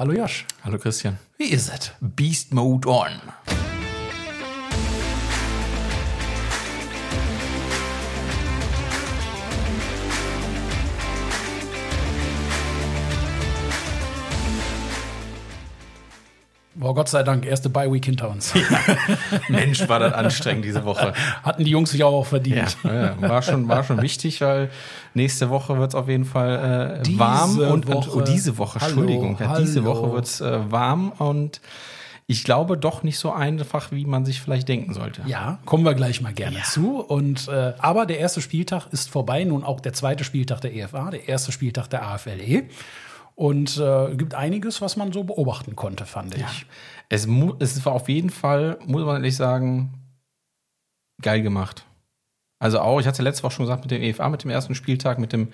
Hallo Josh. Hallo Christian. Wie ist es? Beast Mode on. Boah, Gott sei Dank, erste Bye-Week hinter uns. Ja. Mensch, war das anstrengend diese Woche. Hatten die Jungs sich auch verdient. Ja, war schon wichtig, weil nächste Woche wird es auf jeden Fall warm. Diese Woche, Entschuldigung. Diese Woche wird es warm und ich glaube doch nicht so einfach, wie man sich vielleicht denken sollte. Ja, kommen wir gleich mal gerne zu. Und, aber der erste Spieltag ist vorbei, nun auch der zweite Spieltag der EFA, der erste Spieltag der AFLE. Und gibt einiges, was man so beobachten konnte, fand ich. Es war auf jeden Fall, muss man ehrlich sagen, geil gemacht. Also auch, ich hatte ja letzte Woche schon gesagt, mit dem EFA, mit dem ersten Spieltag, mit den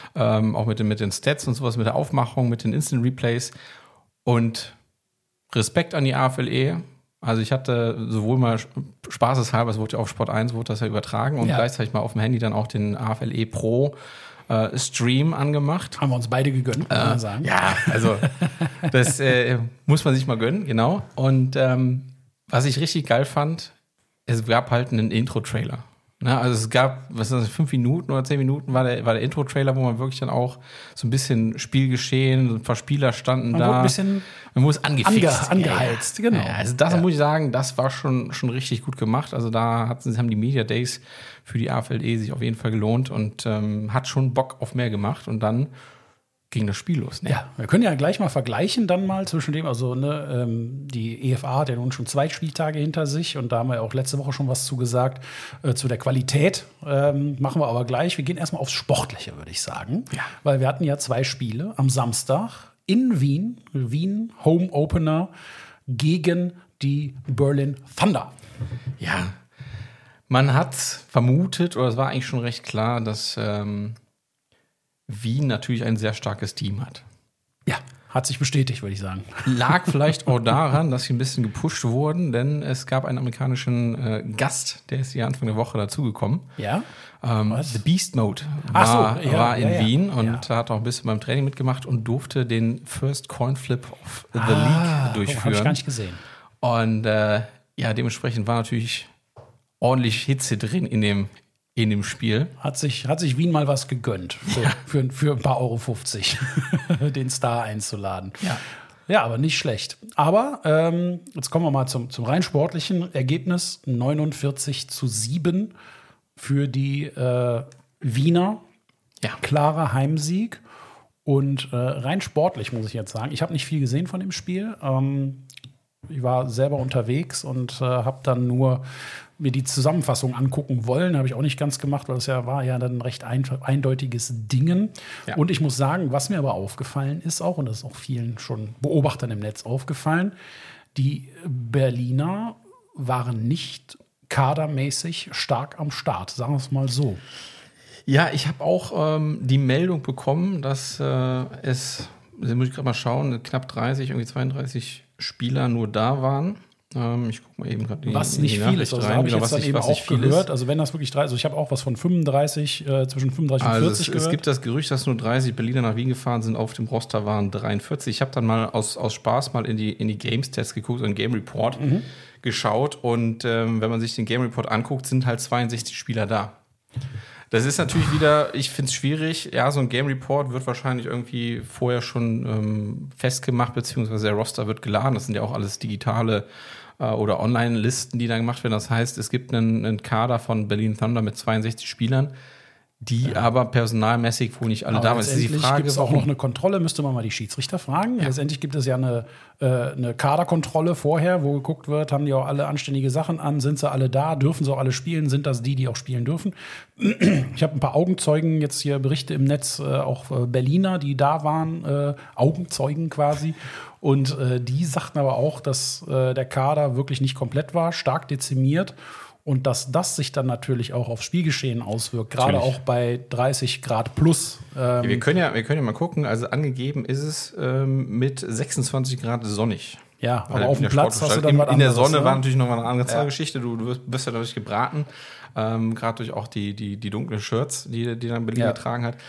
Stats und sowas, mit der Aufmachung, mit den Instant Replays. Und Respekt an die AFLE. Also ich hatte sowohl mal spaßeshalber, es wurde ja auf Sport 1 wurde das ja übertragen und gleichzeitig mal auf dem Handy dann auch den AFLE Pro Stream angemacht. Haben wir uns beide gegönnt, kann man sagen. Ja, also das muss man sich mal gönnen, genau. Und was ich richtig geil fand, es gab halt einen Intro-Trailer. Ne? Also es gab, 5 Minuten oder 10 Minuten war der Intro-Trailer, wo man wirklich dann auch so ein bisschen Spielgeschehen, so ein paar Spieler standen da. Ein bisschen man muss angeheizt, genau. Ja, also das muss ich sagen, das war schon richtig gut gemacht. Also da haben die Media Days für die AFLE sich auf jeden Fall gelohnt und hat schon Bock auf mehr gemacht. Und dann ging das Spiel los. Ne? Ja, wir können ja gleich mal vergleichen dann mal zwischen dem, also die EFA hat ja nun schon 2 Spieltage hinter sich und da haben wir ja auch letzte Woche schon was zugesagt. Zu der Qualität machen wir aber gleich. Wir gehen erstmal aufs Sportliche, würde ich sagen. Ja. Weil wir hatten ja 2 Spiele am Samstag in Wien Home Opener gegen die Berlin Thunder. Ja, man hat vermutet, oder es war eigentlich schon recht klar, dass Wien natürlich ein sehr starkes Team hat. Ja, hat sich bestätigt, würde ich sagen. Lag vielleicht auch daran, dass sie ein bisschen gepusht wurden, denn es gab einen amerikanischen Gast, der ist hier Anfang der Woche dazugekommen. Ja? The Beast Mode war in Wien und hat auch ein bisschen beim Training mitgemacht und durfte den First Coin Flip of the League durchführen. Habe ich gar nicht gesehen. Und dementsprechend war natürlich ordentlich Hitze drin in dem Spiel. Hat sich Wien mal was gegönnt, für ein paar Euro 50, den Star einzuladen. Ja, aber nicht schlecht. Aber jetzt kommen wir mal zum rein sportlichen Ergebnis. 49-7 für die Wiener. Ja. Klarer Heimsieg. Und rein sportlich muss ich jetzt sagen, ich habe nicht viel gesehen von dem Spiel. Ich war selber unterwegs und habe dann nur mir die Zusammenfassung angucken wollen. Habe ich auch nicht ganz gemacht, weil es war ja dann ein recht eindeutiges Dingen. Ja. Und ich muss sagen, was mir aber aufgefallen ist auch, und das ist auch vielen schon Beobachtern im Netz aufgefallen, die Berliner waren nicht kadermäßig stark am Start, sagen wir es mal so. Ja, ich habe auch die Meldung bekommen, dass muss ich gerade mal schauen, knapp 30, irgendwie 32 Spieler nur da waren. Ich gucke mal eben gerade was nicht viel ist, also habe ich jetzt dann eben auch gehört. Also wenn das wirklich 30, also ich habe auch was von 35, zwischen 35 und 40 gehört. Es gibt das Gerücht, dass nur 30 Berliner nach Wien gefahren sind, auf dem Roster waren 43. Ich habe dann mal aus Spaß mal in die Games-Tests geguckt, in den Game Report geschaut und wenn man sich den Game Report anguckt, sind halt 62 Spieler da. Das ist natürlich wieder, ich finde es schwierig. Ja, so ein Game Report wird wahrscheinlich irgendwie vorher schon festgemacht, beziehungsweise der Roster wird geladen. Das sind ja auch alles digitale oder Online-Listen, die dann gemacht werden. Das heißt, es gibt einen Kader von Berlin Thunder mit 62 Spielern, die aber personalmäßig wohl nicht alle da waren. Letztendlich gibt es auch noch eine Kontrolle, müsste man mal die Schiedsrichter fragen. Ja. Letztendlich gibt es ja eine Kaderkontrolle vorher, wo geguckt wird, haben die auch alle anständige Sachen an, sind sie alle da, dürfen sie auch alle spielen, sind das die auch spielen dürfen. Ich habe ein paar Augenzeugen jetzt hier Berichte im Netz, auch Berliner, die da waren, Augenzeugen quasi. Und die sagten aber auch, dass der Kader wirklich nicht komplett war, stark dezimiert. Und dass das sich dann natürlich auch aufs Spielgeschehen auswirkt, gerade auch bei 30 Grad plus. Wir können ja mal gucken, also angegeben ist es mit 26 Grad sonnig. Ja, aber auf dem Platz hast du dann was anderes. In der Sonne war natürlich noch mal eine andere Geschichte, du wirst ja dadurch gebraten, gerade durch auch die dunklen Shirts, die dann Berlin getragen hat.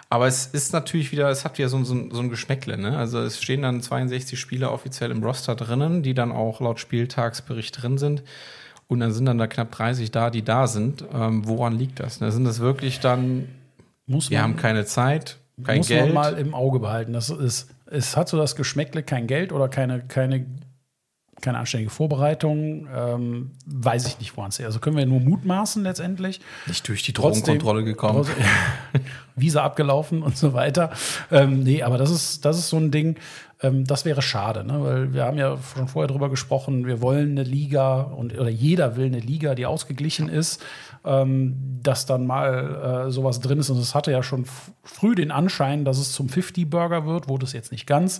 Aber es ist natürlich wieder, es hat wieder so ein Geschmäckle, ne? Also es stehen dann 62 Spieler offiziell im Roster drinnen, die dann auch laut Spieltagsbericht drin sind. Und dann sind dann da knapp 30 da, die da sind. Woran liegt das? Ne? Sind das wirklich dann, wir haben keine Zeit, kein Geld? Muss man mal im Auge behalten. Es hat so das Geschmäckle, kein Geld oder keine anständige Vorbereitung. Weiß ich nicht, woran es ist. Also können wir nur mutmaßen letztendlich. Nicht durch die Drogenkontrolle gekommen. Visa abgelaufen und so weiter. Nee, aber das ist so ein Ding, das wäre schade, ne? Weil wir haben ja schon vorher drüber gesprochen, wir wollen eine Liga oder jeder will eine Liga, die ausgeglichen ist, dass dann mal sowas drin ist. Und es hatte ja schon früh den Anschein, dass es zum 50-Burger wird, wurde es jetzt nicht ganz.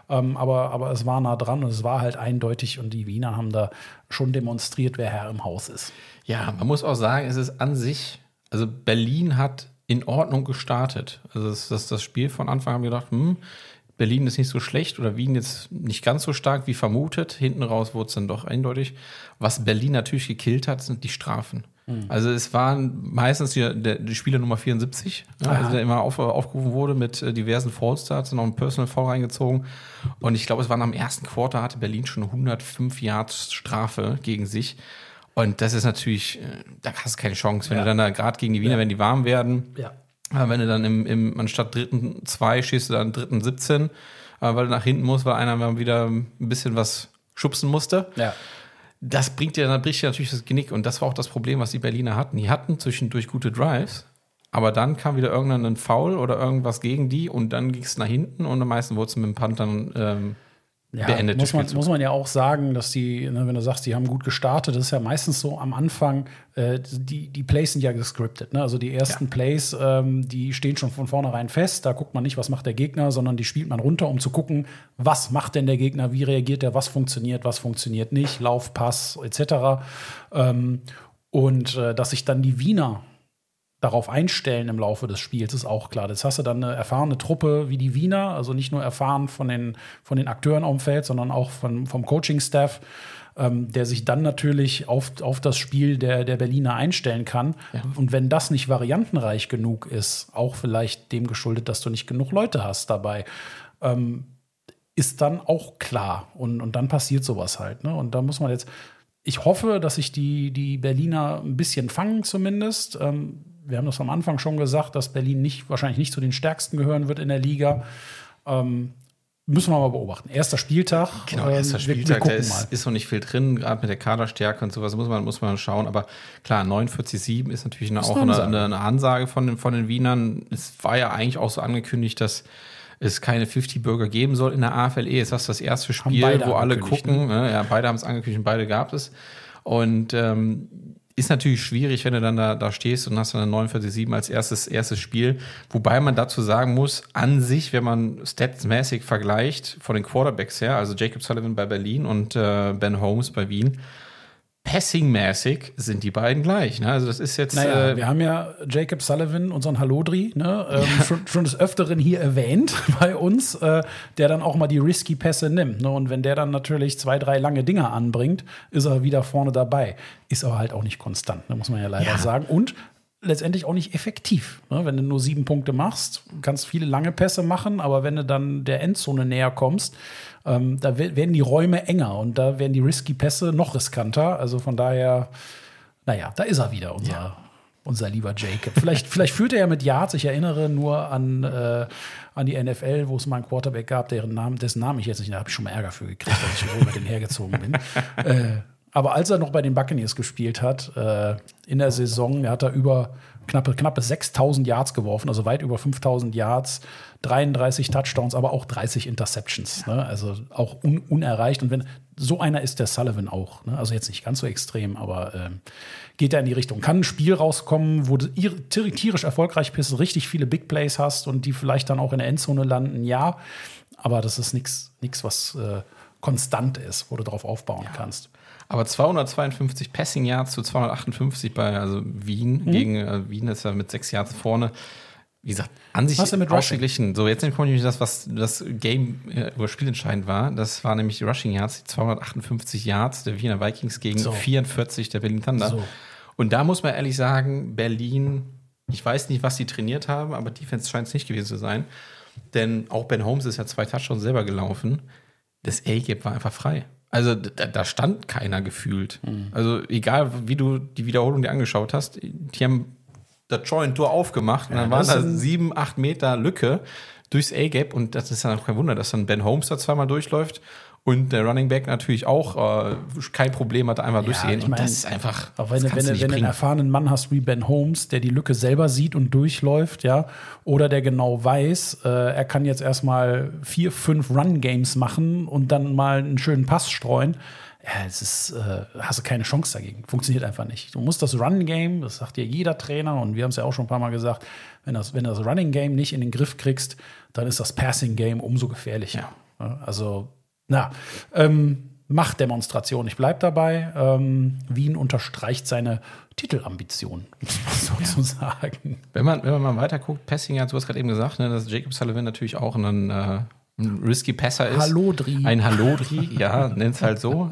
Aber es war nah dran und es war halt eindeutig und die Wiener haben da schon demonstriert, wer Herr im Haus ist. Ja, man muss auch sagen, es ist an sich, also Berlin hat in Ordnung gestartet. Also das Spiel von Anfang haben wir gedacht, Berlin ist nicht so schlecht oder Wien jetzt nicht ganz so stark wie vermutet. Hinten raus wurde es dann doch eindeutig. Was Berlin natürlich gekillt hat, sind die Strafen. Also es waren meistens die Spieler Nummer 74, also der immer aufgerufen wurde mit diversen Fouls, da hat sie noch einen Personal Foul reingezogen. Und ich glaube, es waren am ersten Quarter hatte Berlin schon 105 Yards Strafe gegen sich. Und das ist natürlich, da hast du keine Chance, wenn du dann da gerade gegen die Wiener, wenn die warm werden. Ja. Wenn du dann anstatt dritten 2 stehst du dann dritten 17, weil du nach hinten musst, weil einer mal wieder ein bisschen was schubsen musste. Ja. Das bricht dir natürlich das Genick. Und das war auch das Problem, was die Berliner hatten. Die hatten zwischendurch gute Drives, aber dann kam wieder irgendein Foul oder irgendwas gegen die und dann ging es nach hinten und am meisten wurde es mit dem Punt dann beendet. Muss man ja auch sagen, dass die, wenn du sagst, die haben gut gestartet, das ist ja meistens so am Anfang, die Plays sind ja gescriptet. Ne? Also die ersten Plays, die stehen schon von vornherein fest. Da guckt man nicht, was macht der Gegner, sondern die spielt man runter, um zu gucken, was macht denn der Gegner, wie reagiert der, was funktioniert nicht, Lauf, Pass etc. Dass sich dann die Wiener darauf einstellen im Laufe des Spiels, ist auch klar. Jetzt hast du dann eine erfahrene Truppe wie die Wiener, also nicht nur erfahren von den Akteuren auf dem Feld, sondern auch vom Coaching-Staff, der sich dann natürlich auf das Spiel der Berliner einstellen kann. Ja. Und wenn das nicht variantenreich genug ist, auch vielleicht dem geschuldet, dass du nicht genug Leute hast dabei, ist dann auch klar. Und dann passiert sowas halt. Ne? Und da muss man jetzt, ich hoffe, dass sich die Berliner ein bisschen fangen zumindest. Wir haben das am Anfang schon gesagt, dass Berlin wahrscheinlich nicht zu den Stärksten gehören wird in der Liga. Müssen wir mal beobachten. Erster Spieltag. Genau, erster Spieltag, da ist noch nicht viel drin, gerade mit der Kaderstärke und sowas muss man schauen. Aber klar, 49-7 ist natürlich auch eine Ansage von den Wienern. Es war ja eigentlich auch so angekündigt, dass es keine 50-Burger geben soll in der AFLE. Jetzt hast du das erste Spiel, wo alle gucken. Ne? Ja, beide haben es angekündigt und beide gab es. Und ist natürlich schwierig, wenn du dann da stehst und hast dann 49-7 als erstes Spiel. Wobei man dazu sagen muss, an sich, wenn man statsmäßig vergleicht, von den Quarterbacks her, also Jacob Sullivan bei Berlin und Ben Holmes bei Wien, passingmäßig sind die beiden gleich. Ne? Also das ist jetzt. Wir haben ja Jacob Sullivan, unseren Hallodri, schon des Öfteren hier erwähnt bei uns, der dann auch mal die risky Pässe nimmt. Ne? Und wenn der dann natürlich 2, 3 lange Dinger anbringt, ist er wieder vorne dabei. Ist aber halt auch nicht konstant, ne? Muss man ja leider sagen. Und letztendlich auch nicht effektiv. Ne? Wenn du nur 7 Punkte machst, kannst viele lange Pässe machen, aber wenn du dann der Endzone näher kommst, da werden die Räume enger und da werden die risky Pässe noch riskanter. Also von daher, da ist er wieder, unser lieber Jacob. Vielleicht führt er ja mit Yards. Ich erinnere nur an die NFL, wo es mal einen Quarterback gab, dessen Namen ich jetzt nicht, da habe ich schon mal Ärger für gekriegt, dass ich über den hergezogen bin. Aber als er noch bei den Buccaneers gespielt hat, in der Saison, hat er über knappe 6.000 Yards geworfen, also weit über 5.000 Yards, 33 Touchdowns, aber auch 30 Interceptions. Ne? Also auch unerreicht. Und so einer ist der Sullivan auch. Ne? Also jetzt nicht ganz so extrem, aber geht er in die Richtung. Kann ein Spiel rauskommen, wo du tierisch erfolgreich bist, richtig viele Big Plays hast und die vielleicht dann auch in der Endzone landen, ja. Aber das ist nichts, was konstant ist, wo du drauf aufbauen kannst. Aber 252 Passing Yards zu 258 bei Wien. Gegen Wien ist ja mit 6 Yards vorne. Wie gesagt, an sich ausgeglichen. So, jetzt kommt nämlich das Game über spielentscheidend war. Das war nämlich die Rushing Yards, die 258 Yards der Wiener Vikings gegen 44 der Berlin Thunder. So. Und da muss man ehrlich sagen, Berlin Ich weiß nicht, was sie trainiert haben, aber Defense scheint es nicht gewesen zu sein. Denn auch Ben Holmes ist ja 2 Touchdowns selber gelaufen. Das A-Gap war einfach frei. Also da stand keiner gefühlt. Also egal, wie du die Wiederholung dir angeschaut hast, die haben das Joint-Tor aufgemacht und dann waren da 7, 8 Meter Lücke durchs A-Gap und das ist dann auch kein Wunder, dass dann Ben Holmes da zweimal durchläuft und der Running Back natürlich auch kein Problem hat, einmal durchzugehen. Und das ist einfach. Auch wenn du einen erfahrenen Mann hast wie Ben Holmes, der die Lücke selber sieht und durchläuft, ja, oder der genau weiß, er kann jetzt erstmal 4, 5 Run-Games machen und dann mal einen schönen Pass streuen. Ja, hast du keine Chance dagegen. Funktioniert einfach nicht. Du musst das Run-Game, das sagt dir jeder Trainer, und wir haben es ja auch schon ein paar Mal gesagt, wenn du das Running-Game nicht in den Griff kriegst, dann ist das Passing-Game umso gefährlicher. Ja. Also, Machtdemonstration. Ich bleibe dabei. Wien unterstreicht seine Titelambition, muss man so sagen. Wenn man mal weiter guckt, Passing, du hast gerade eben gesagt, ne, dass Jacob Sullivan natürlich auch ein risky Passer ist. Hallodri. Ein Hallodri, ja, nennt es halt so.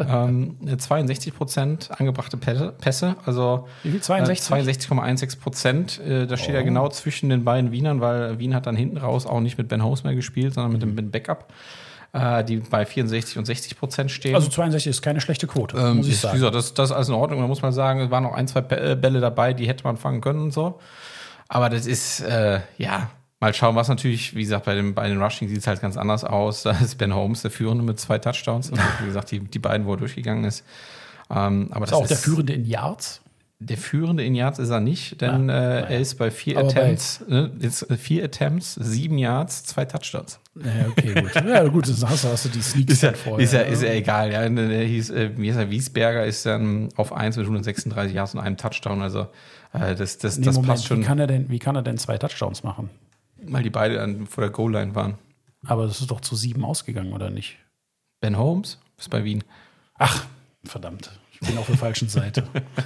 62% angebrachte Pässe, also wie viel? 62,16%. Da steht ja genau zwischen den beiden Wienern, weil Wien hat dann hinten raus auch nicht mit Ben Holmes mehr gespielt, sondern mit dem Backup, die bei 64 und 60% stehen. Also 62 ist keine schlechte Quote, muss ich sagen. Wie gesagt, das ist alles in Ordnung. Da muss man sagen, es waren noch 1, 2 Bälle dabei, die hätte man fangen können und so. Aber das ist, mal schauen, was natürlich, wie gesagt, bei den Rushing sieht es halt ganz anders aus. Da ist Ben Holmes der Führende mit 2 Touchdowns. Und wie gesagt, die beiden, wo er durchgegangen ist. Aber ist auch der Führende in Yards? Der Führende in Yards ist er nicht, denn er ist bei 4 Attempts, 4 Attempts, 7 Yards, 2 Touchdowns. Ja, okay, gut. Ja, gut, das hast du die Sneaks vorher. Ist ja egal. Ja. Der hieß, Wiesberger ist dann auf 1 mit 136 Yards und einem Touchdown. Also das passt schon. Wie kann er denn 2 Touchdowns machen? Weil die beide vor der Goal-Line waren. Aber das ist doch zu 7 ausgegangen, oder nicht? Ben Holmes ist bei Wien. Ach, verdammt. Ich bin auf der falschen Seite.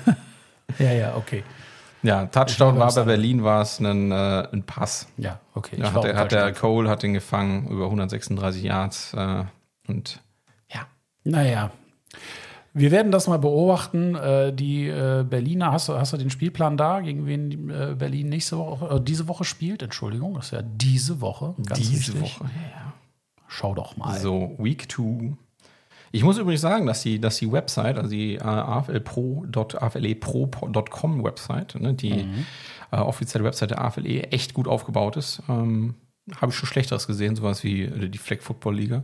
Ja, okay. Ja, Touchdown war bei Berlin, war es ein Pass. Ja, okay. Der Cole hat den gefangen, über 136 Yards. Und ja. Naja. Wir werden das mal beobachten. Die Berliner, hast du den Spielplan da, gegen wen Berlin diese Woche spielt? Entschuldigung, das ist ja diese Woche. Ganz diese Woche, ja. Schau doch mal. So, Week 2. Ich muss übrigens sagen, dass die Website, also die aflepro.com Website, ne, die offizielle Website der AFLE, echt gut aufgebaut ist. Habe ich schon Schlechteres gesehen, sowas wie die Flag Football Liga.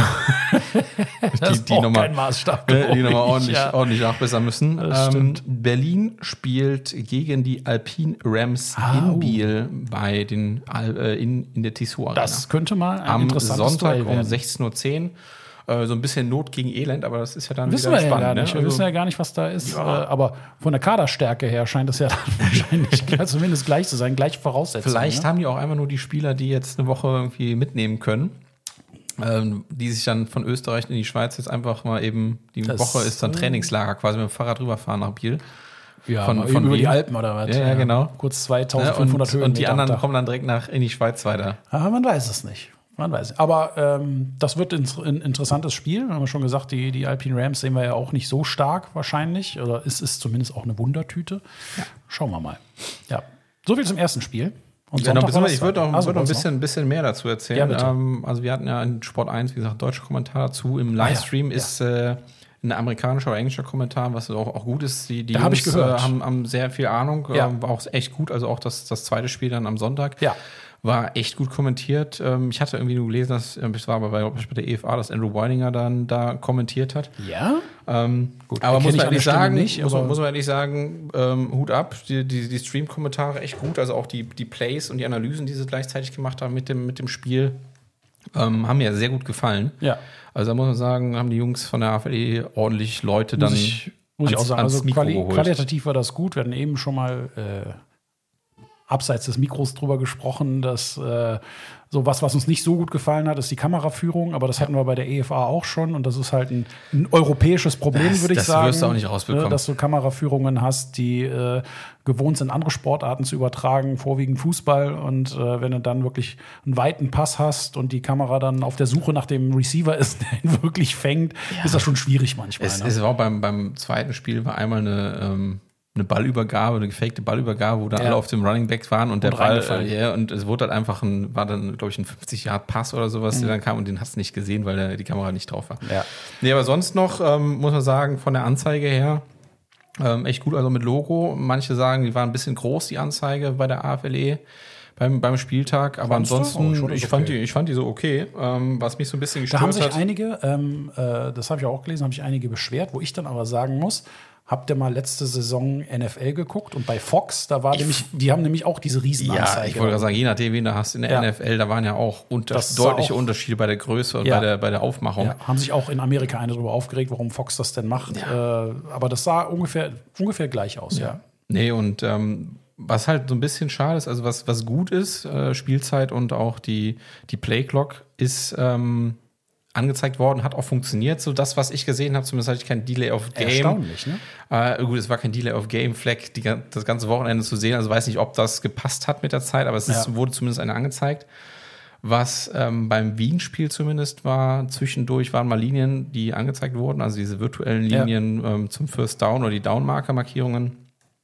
Das ist auch kein Maßstab. Die nochmal ordentlich nachbessern müssen. Berlin spielt gegen die Alpine Rams in Biel bei den in der Tissot Arena. Das könnte mal ein interessantes Sonntag Duell werden. um 16:10 Uhr. So ein bisschen Not gegen Elend, aber das ist ja dann wissen wieder wir spannend. Ja gar nicht. Wir wissen ja gar nicht, was da ist. Ja. Aber von der Kaderstärke her scheint es ja dann wahrscheinlich zumindest gleich zu sein, gleiche Voraussetzungen. Vielleicht haben die auch einfach nur die Spieler, die jetzt eine Woche irgendwie mitnehmen können, die sich dann von Österreich in die Schweiz jetzt einfach mal eben, die Woche ist dann Trainingslager, quasi mit dem Fahrrad rüberfahren nach Biel. Ja, von über die Alpen oder was? Ja, genau. Kurz 2500 Höhenmeter. Und die anderen kommen dann direkt in die Schweiz weiter. Aber man weiß es nicht. Aber das wird ein interessantes Spiel. Wir haben schon gesagt, die Alpine Rams sehen wir ja auch nicht so stark wahrscheinlich. Oder es ist zumindest auch eine Wundertüte. Ja. Schauen wir mal. Ja. So viel zum ersten Spiel. Und ich würde noch ein bisschen mehr dazu erzählen. Ja, also wir hatten ja in Sport 1, wie gesagt, deutscher Kommentar dazu. Im Livestream ist ein amerikanischer oder englischer Kommentar, was auch gut ist. Die Jungs haben sehr viel Ahnung, war auch echt gut. Also auch das zweite Spiel dann am Sonntag. Ja. War echt gut kommentiert. Ich hatte irgendwie nur gelesen, dass es war aber bei der EFA, dass Andrew Weininger dann da kommentiert hat. Ja? Gut, aber muss man ehrlich sagen, Hut ab, die Stream-Kommentare echt gut. Also auch die Plays und die Analysen, die sie gleichzeitig gemacht haben mit dem Spiel, haben mir sehr gut gefallen. Ja. Also da muss man sagen, haben die Jungs von der AFLE ordentlich Leute dann muss ich auch sagen, also qualitativ war das gut. Wir hatten eben schon mal abseits des Mikros drüber gesprochen, dass so was uns nicht so gut gefallen hat, ist die Kameraführung, aber das hatten wir bei der EFA auch schon und das ist halt ein europäisches Problem, würde ich sagen. Das wirst du auch nicht rausbekommen. Dass du Kameraführungen hast, die gewohnt sind, andere Sportarten zu übertragen, vorwiegend Fußball, und wenn du dann wirklich einen weiten Pass hast und die Kamera dann auf der Suche nach dem Receiver ist, der ihn wirklich fängt, ist das schon schwierig manchmal. Es war beim zweiten Spiel war einmal eine eine Ballübergabe, eine gefakte Ballübergabe, wo da alle auf dem Running Back waren und der Ball, und es wurde halt einfach war dann, glaube ich, ein 50-Yard-Pass oder sowas, der dann kam und den hast du nicht gesehen, weil die Kamera nicht drauf war. Ja. Nee, aber sonst noch, muss man sagen, von der Anzeige her, echt gut, also mit Logo. Manche sagen, die war ein bisschen groß, die Anzeige bei der AFLE beim Spieltag, aber ansonsten, ich fand die so okay. Was mich so ein bisschen gestört hat. Da haben sich einige, das habe ich auch gelesen, einige beschwert, wo ich dann aber sagen muss, habt ihr mal letzte Saison NFL geguckt und bei Fox, da war die haben nämlich auch diese Riesenanzeige. Ja, ich wollte gerade sagen, je nachdem, wen du hast in der NFL, da waren ja auch deutliche Unterschiede bei der Größe und bei der Aufmachung. Ja, haben sich auch in Amerika eine darüber aufgeregt, warum Fox das denn macht. Ja. Aber das sah ungefähr gleich aus, ja. Nee, und was halt so ein bisschen schade ist, also was gut ist, Spielzeit und auch die Playclock ist angezeigt worden, hat auch funktioniert. So das, was ich gesehen habe, zumindest hatte ich kein Delay of Game. Erstaunlich, ne? Gut, es war kein Delay of Game Flag das ganze Wochenende zu sehen. Also weiß nicht, ob das gepasst hat mit der Zeit, aber wurde zumindest eine angezeigt. Was beim Wien-Spiel zumindest war, zwischendurch waren mal Linien, die angezeigt wurden, also diese virtuellen Linien zum First Down oder die Down-Marker-Markierungen.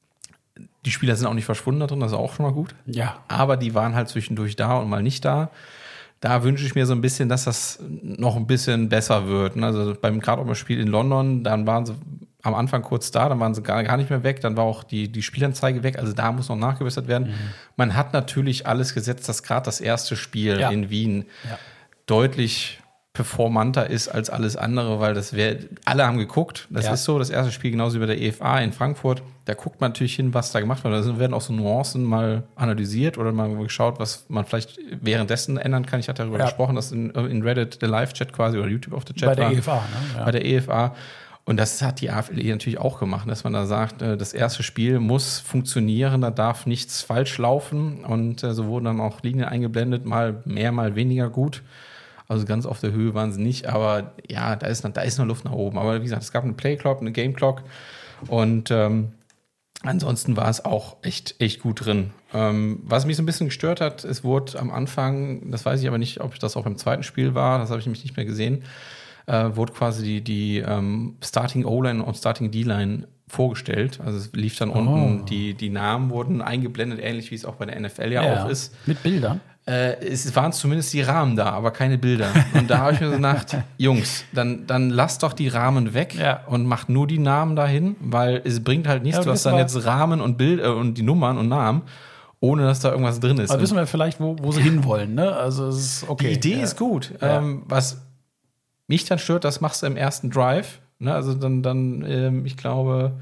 Die Spieler sind auch nicht verschwunden da drin, das ist auch schon mal gut. Ja. Aber die waren halt zwischendurch da und mal nicht da. Da wünsche ich mir so ein bisschen, dass das noch ein bisschen besser wird. Also gerade beim Spiel in London, dann waren sie am Anfang kurz da, dann waren sie gar nicht mehr weg, dann war auch die Spielanzeige weg, also da muss noch nachgebessert werden. Man hat natürlich alles gesetzt, dass gerade das erste Spiel in Wien deutlich performanter ist als alles andere, weil alle haben geguckt, das ist so, das erste Spiel genauso wie bei der EFA in Frankfurt, da guckt man natürlich hin, was da gemacht wird, da werden auch so Nuancen mal analysiert oder mal geschaut, was man vielleicht währenddessen ändern kann. Ich hatte darüber gesprochen, dass in Reddit der Live-Chat quasi oder YouTube auf der Chat war. Bei der EFA, ne? Ja. Bei der EFA. Und das hat die AFLE natürlich auch gemacht, dass man da sagt, das erste Spiel muss funktionieren, da darf nichts falsch laufen und so wurden dann auch Linien eingeblendet, mal mehr, mal weniger gut. Also ganz auf der Höhe waren sie nicht, aber ja, da ist noch Luft nach oben. Aber wie gesagt, es gab eine Play-Clock, eine Game-Clock und ansonsten war es auch echt gut drin. Was mich so ein bisschen gestört hat, es wurde am Anfang, das weiß ich aber nicht, ob das auch beim zweiten Spiel war, das habe ich nämlich nicht mehr gesehen, wurde quasi die Starting O-Line und Starting D-Line vorgestellt. Also es lief dann unten, die Namen wurden eingeblendet, ähnlich wie es auch bei der NFL auch ist. Mit Bildern? Es waren zumindest die Rahmen da, aber keine Bilder. Und da habe ich mir so gedacht, Jungs, dann lasst doch die Rahmen weg und macht nur die Namen dahin, weil es bringt halt nichts. Du hast dann jetzt Rahmen und Bilder und die Nummern und Namen, ohne dass da irgendwas drin ist. Aber wissen wir vielleicht, wo sie hinwollen, ne? Also es ist okay. Die Idee ist gut. Was mich dann stört, das machst du im ersten Drive. Ne? Also dann ich glaube,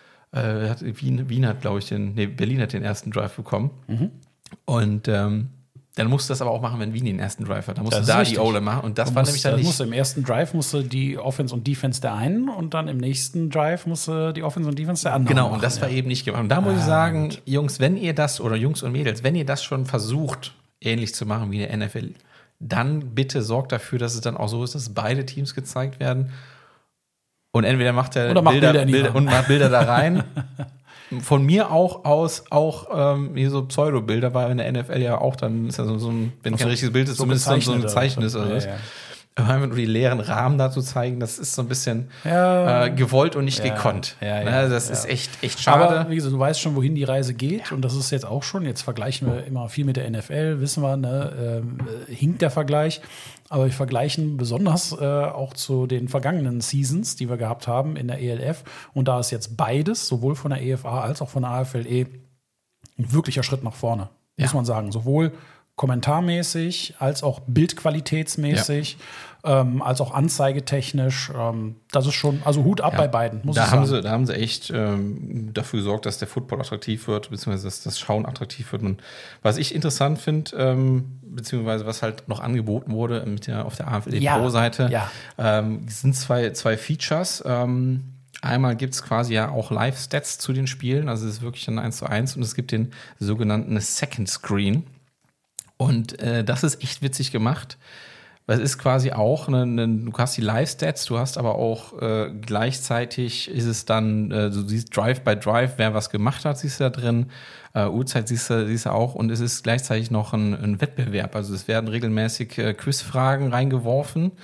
Wien hat, glaube ich, Berlin hat den ersten Drive bekommen. Und dann musst du das aber auch machen, wenn Wien den ersten Drive hat. Da musst du da die O-Line machen. Und das war nämlich dann nicht. Im ersten Drive musst du die Offense und Defense der einen und dann im nächsten Drive musst du die Offense und Defense der anderen machen. Und das war eben nicht gemacht. Und da muss ich sagen, Jungs, wenn ihr das, oder Jungs und Mädels, wenn ihr das schon versucht, ähnlich zu machen wie in der NFL, dann bitte sorgt dafür, dass es dann auch so ist, dass beide Teams gezeigt werden. Und entweder macht er Bilder da rein. Von mir hier so Pseudo-Bilder, weil in der NFL ja auch dann ist ja so ein, wenn kein richtiges Bild ist, zumindest so ein Zeichnis. Einfach nur die leeren Rahmen da zu zeigen, das ist so ein bisschen gewollt und nicht gekonnt. Das ist echt schade. Aber wie gesagt, du weißt schon, wohin die Reise geht und das ist jetzt auch schon, jetzt vergleichen wir immer viel mit der NFL, wissen wir, ne, hinkt der Vergleich, aber wir vergleichen besonders auch zu den vergangenen Seasons, die wir gehabt haben in der ELF und da ist jetzt beides, sowohl von der EFA als auch von der AFLE, ein wirklicher Schritt nach vorne, muss man sagen, sowohl kommentarmäßig, als auch bildqualitätsmäßig, als auch anzeigetechnisch. Das ist schon, also Hut ab bei beiden, muss ich sagen. Da haben sie echt dafür gesorgt, dass der Football attraktiv wird, beziehungsweise dass das Schauen attraktiv wird. Und was ich interessant finde, beziehungsweise was halt noch angeboten wurde auf der AFL Pro-Seite, sind zwei Features. Einmal gibt es quasi ja auch Live-Stats zu den Spielen, also es ist wirklich ein 1:1 und es gibt den sogenannten Second Screen. Und das ist echt witzig gemacht. Weil es ist quasi auch, du hast die Live-Stats, du hast aber auch gleichzeitig ist es dann, du siehst Drive by Drive, wer was gemacht hat, siehst du da drin. Uhrzeit siehst du auch. Und es ist gleichzeitig noch ein Wettbewerb. Also es werden regelmäßig Quizfragen reingeworfen.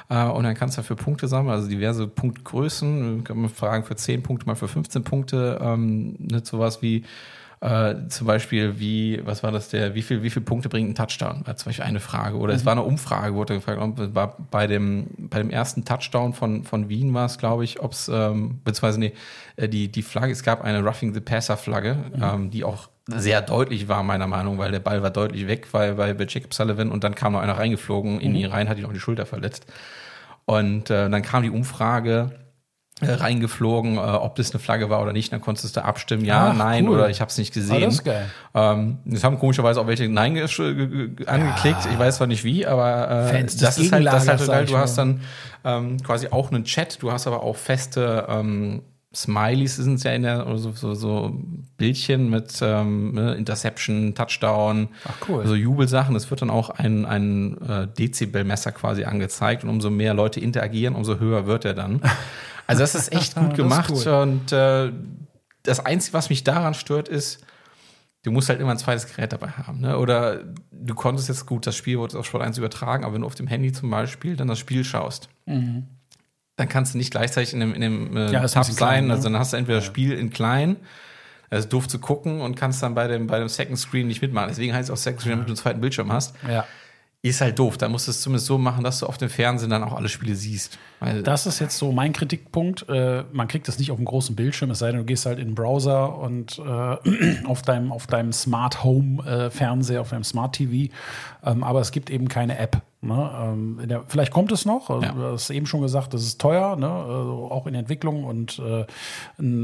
Und dann kannst du dafür Punkte sammeln, also diverse Punktgrößen. Kann man fragen für 10 Punkte, mal für 15 Punkte. Nicht sowas wie zum Beispiel, was war das, wie viel Punkte bringt ein Touchdown? War zum Beispiel eine Frage. Oder es war eine Umfrage, wurde gefragt, war bei dem ersten Touchdown von Wien war es, glaube ich, ob es, beziehungsweise die Flagge, es gab eine Roughing the Passer Flagge, die auch sehr deutlich war, meiner Meinung, weil der Ball war deutlich weg bei Jacob Sullivan und dann kam noch einer reingeflogen, in ihn rein, hat ihn auch die Schulter verletzt. Und dann kam die Umfrage reingeflogen, ob das eine Flagge war oder nicht, dann konntest du abstimmen, ja, nein, cool. Oder ich habe es nicht gesehen. Das ist geil. Das haben komischerweise auch welche Nein angeklickt, ich weiß zwar nicht wie, aber das ist halt so geil, du hast dann quasi auch einen Chat, du hast aber auch feste Smileys sind es ja oder so Bildchen mit Interception, Touchdown, so Jubelsachen. Es wird dann auch ein Dezibelmesser quasi angezeigt und umso mehr Leute interagieren, umso höher wird er dann. Also das ist echt gut gemacht cool. Und das Einzige, was mich daran stört, ist, du musst halt immer ein zweites Gerät dabei haben. Ne? Oder du konntest jetzt gut, das Spiel wurde auf Sport 1 übertragen, aber wenn du auf dem Handy zum Beispiel dann das Spiel schaust, dann kannst du nicht gleichzeitig in dem Tab sein. Also dann hast du entweder das Spiel in klein, das ist doof zu gucken und kannst dann bei dem Second Screen nicht mitmachen. Deswegen heißt es auch Second Screen, damit du einen zweiten Bildschirm hast. Ja. Ist halt doof. Da musst du es zumindest so machen, dass du auf dem Fernsehen dann auch alle Spiele siehst. Das ist jetzt so mein Kritikpunkt. Man kriegt das nicht auf dem großen Bildschirm, es sei denn, du gehst halt in den Browser und auf deinem Smart Home Fernseher, auf deinem Smart TV. Aber es gibt eben keine App. Ne? Vielleicht kommt es noch. Also, du hast eben schon gesagt, das ist teuer, ne? Also auch in Entwicklung und ein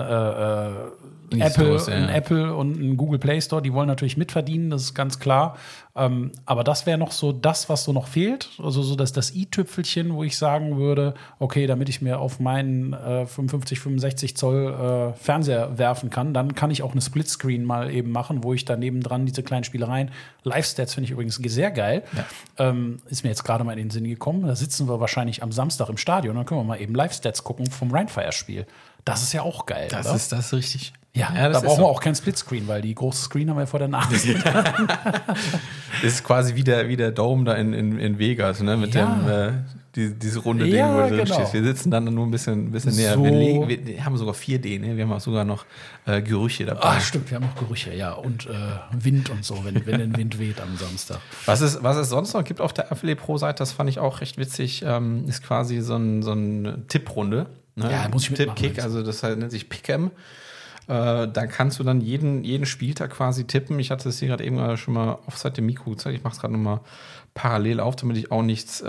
Apple und ein Google Play Store, die wollen natürlich mitverdienen, das ist ganz klar. Aber das wäre noch so das, was so noch fehlt. Also so das i-Tüpfelchen, wo ich sagen würde, okay, damit ich mir auf meinen 55, 65 Zoll Fernseher werfen kann, dann kann ich auch eine Splitscreen mal eben machen, wo ich daneben dran diese kleinen Spielereien. Live-Stats finde ich übrigens sehr geil. Ja. Ist mir jetzt gerade mal in den Sinn gekommen. Da sitzen wir wahrscheinlich am Samstag im Stadion, dann können wir mal eben Live-Stats gucken vom Rheinfire-Spiel. Das ist ja auch geil, das oder? Das ist richtig. Ja, da brauchen wir auch kein Splitscreen, weil die große Screen haben wir vor der Nase. Das ist quasi wie der Dome da in Vegas, ne? Mit dem diese runde Ding, wo du drin stehst. Wir sitzen dann nur ein bisschen näher. So. Wir haben sogar 4D, ne? Wir haben auch sogar noch Gerüche dabei. Ach, stimmt, wir haben auch Gerüche, ja. Und Wind und so, wenn der Wind weht am Samstag. Was es sonst noch gibt auf der Affiliate Pro-Seite, das fand ich auch recht witzig, ist quasi so eine Tipprunde. Ne? Ja, muss ich mitmachen. Tipp-Kick, also das nennt sich Pick'em. Da kannst du dann jeden Spieltag quasi tippen. Ich hatte das hier gerade eben schon mal auf Seite Mikro gezeigt. Ich mache es gerade nochmal parallel auf, damit ich auch nichts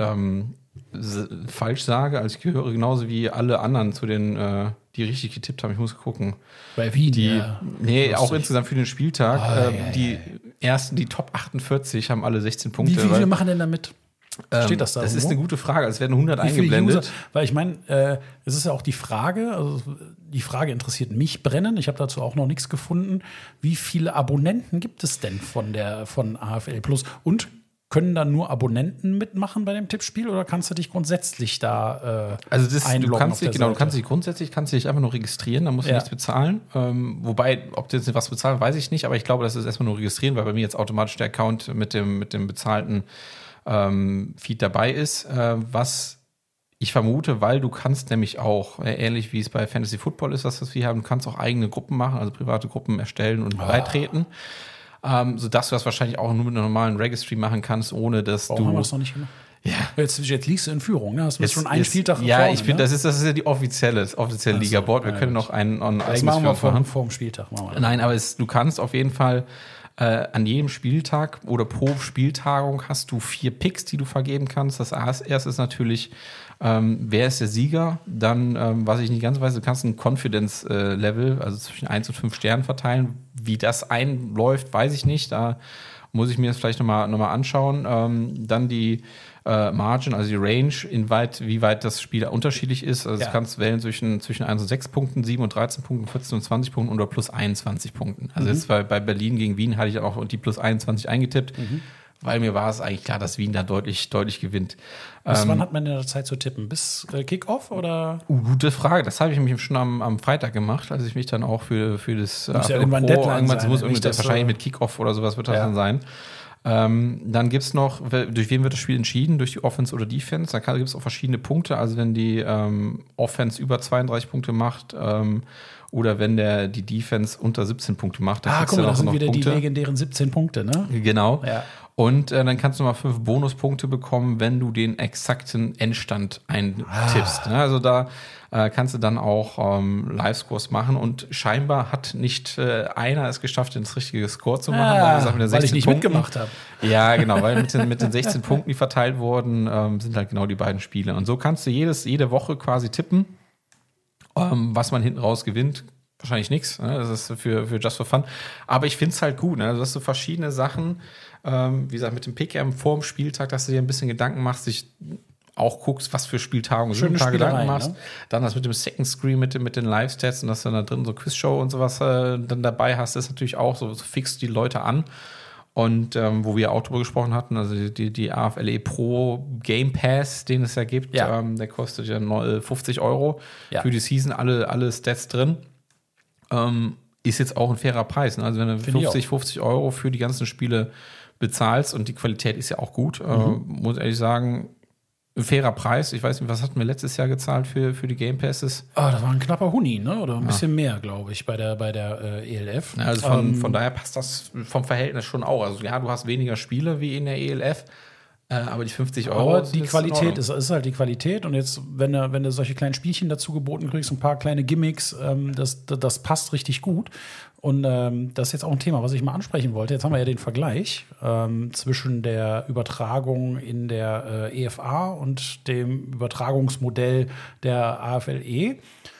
falsch sage. Also ich gehöre genauso wie alle anderen zu den, die richtig getippt haben. Ich muss gucken. Bei Wien, Nee, auch insgesamt für den Spieltag. Die ersten, die Top 48 haben alle 16 Punkte. Wie viele machen denn damit? Steht das da? Das irgendwo? ist eine gute Frage. Es werden 100 eingeblendet. User? Weil ich meine, es ist ja auch die Frage, also die Frage interessiert mich brennend. Ich habe dazu auch noch nichts gefunden. Wie viele Abonnenten gibt es denn von AFL Plus? Und können da nur Abonnenten mitmachen bei dem Tippspiel oder kannst du dich grundsätzlich da einloggen? Du kannst dich einfach nur registrieren, da musst du nichts bezahlen. Wobei, ob du jetzt was bezahlst, weiß ich nicht, aber ich glaube, das ist erstmal nur registrieren, weil bei mir jetzt automatisch der Account mit dem bezahlten Feed dabei ist, was ich vermute, weil du kannst nämlich auch, ähnlich wie es bei Fantasy Football ist, was wir haben, du kannst auch eigene Gruppen machen, also private Gruppen erstellen und beitreten, sodass du das wahrscheinlich auch nur mit einer normalen Registry machen kannst, ohne dass Warum haben wir das noch nicht gemacht? Ja. Jetzt liegst du in Führung, ne? Hast du schon einen Spieltag Ja, das ist ja die offizielle Liga-Board. Wir können noch ein das machen wir vor dem Spieltag. Nein, aber du kannst auf jeden Fall an jedem Spieltag oder pro Spieltagung hast du 4 Picks, die du vergeben kannst. Das erste ist natürlich, wer ist der Sieger? Dann, was ich nicht ganz weiß, du kannst ein Confidence-Level, also zwischen 1 und 5 Sternen verteilen. Wie das einläuft, weiß ich nicht. Da muss ich mir das vielleicht noch mal anschauen. Dann die Margin, also die Range, wie weit das Spiel unterschiedlich ist. Also du kannst wählen zwischen 1 und 6 Punkten, 7 und 13 Punkten, 14 und 20 Punkten oder plus 21 Punkten. Also jetzt bei Berlin gegen Wien hatte ich auch die plus 21 eingetippt, weil mir war es eigentlich klar, dass Wien da deutlich gewinnt. Bis wann hat man in der Zeit zu tippen? Bis Kickoff oder? Gute Frage. Das habe ich nämlich schon am Freitag gemacht, als ich mich dann auch für das muss ja irgendwann Deadline sein, wahrscheinlich mit Kickoff oder sowas wird das dann sein. Dann gibt es noch, durch wen wird das Spiel entschieden? Durch die Offense oder Defense? Da gibt es auch verschiedene Punkte. Also wenn die Offense über 32 Punkte macht oder wenn die Defense unter 17 Punkte macht. Guck mal, das sind wieder Punkte. Die legendären 17 Punkte, ne? Genau. Ja. Und dann kannst du mal 5 Bonuspunkte bekommen, wenn du den exakten Endstand eintippst. Also da kannst du dann auch Live-Scores machen und scheinbar hat nicht einer es geschafft, den richtigen Score zu machen. Weil ich nicht mitgemacht habe. Ja, genau, weil mit den 16 Punkten, die verteilt wurden, sind halt genau die beiden Spiele. Und so kannst du jede Woche quasi tippen, was man hinten raus gewinnt. Wahrscheinlich nichts, ne? Das ist für Just for Fun. Aber ich finde es halt gut, ne? Also, dass du verschiedene Sachen, wie gesagt, mit dem Pick'em vor dem Spieltag, dass du dir ein bisschen Gedanken machst, dich auch guckst, was für Spieltagungen sind, ein paar Gedanken machst. Ne? Dann das mit dem Second Screen, mit den Live-Stats und dass du da drin so Quizshow und sowas dann dabei hast, ist natürlich auch so fixt die Leute an. Und wo wir auch drüber gesprochen hatten, also die AFLE Pro Game Pass, den es ja gibt, der kostet ja 50 € für die Season, alle Stats drin. Ist jetzt auch ein fairer Preis. Ne? Also wenn du 50 € für die ganzen Spiele bezahlst und die Qualität ist ja auch gut, muss ehrlich sagen, ein fairer Preis. Ich weiß nicht, was hatten wir letztes Jahr gezahlt für die Game Passes? Das war ein knapper Huni, ne? Oder ein bisschen mehr, glaube ich, bei der ELF. Ja, also von daher passt das vom Verhältnis schon auch. Also ja, du hast weniger Spiele wie in der ELF, aber die 50 €. Aber die Qualität ist halt die Qualität. Und jetzt, wenn du solche kleinen Spielchen dazu geboten kriegst, ein paar kleine Gimmicks, das passt richtig gut. Und das ist jetzt auch ein Thema, was ich mal ansprechen wollte. Jetzt haben wir ja den Vergleich zwischen der Übertragung in der EFA und dem Übertragungsmodell der AFLE.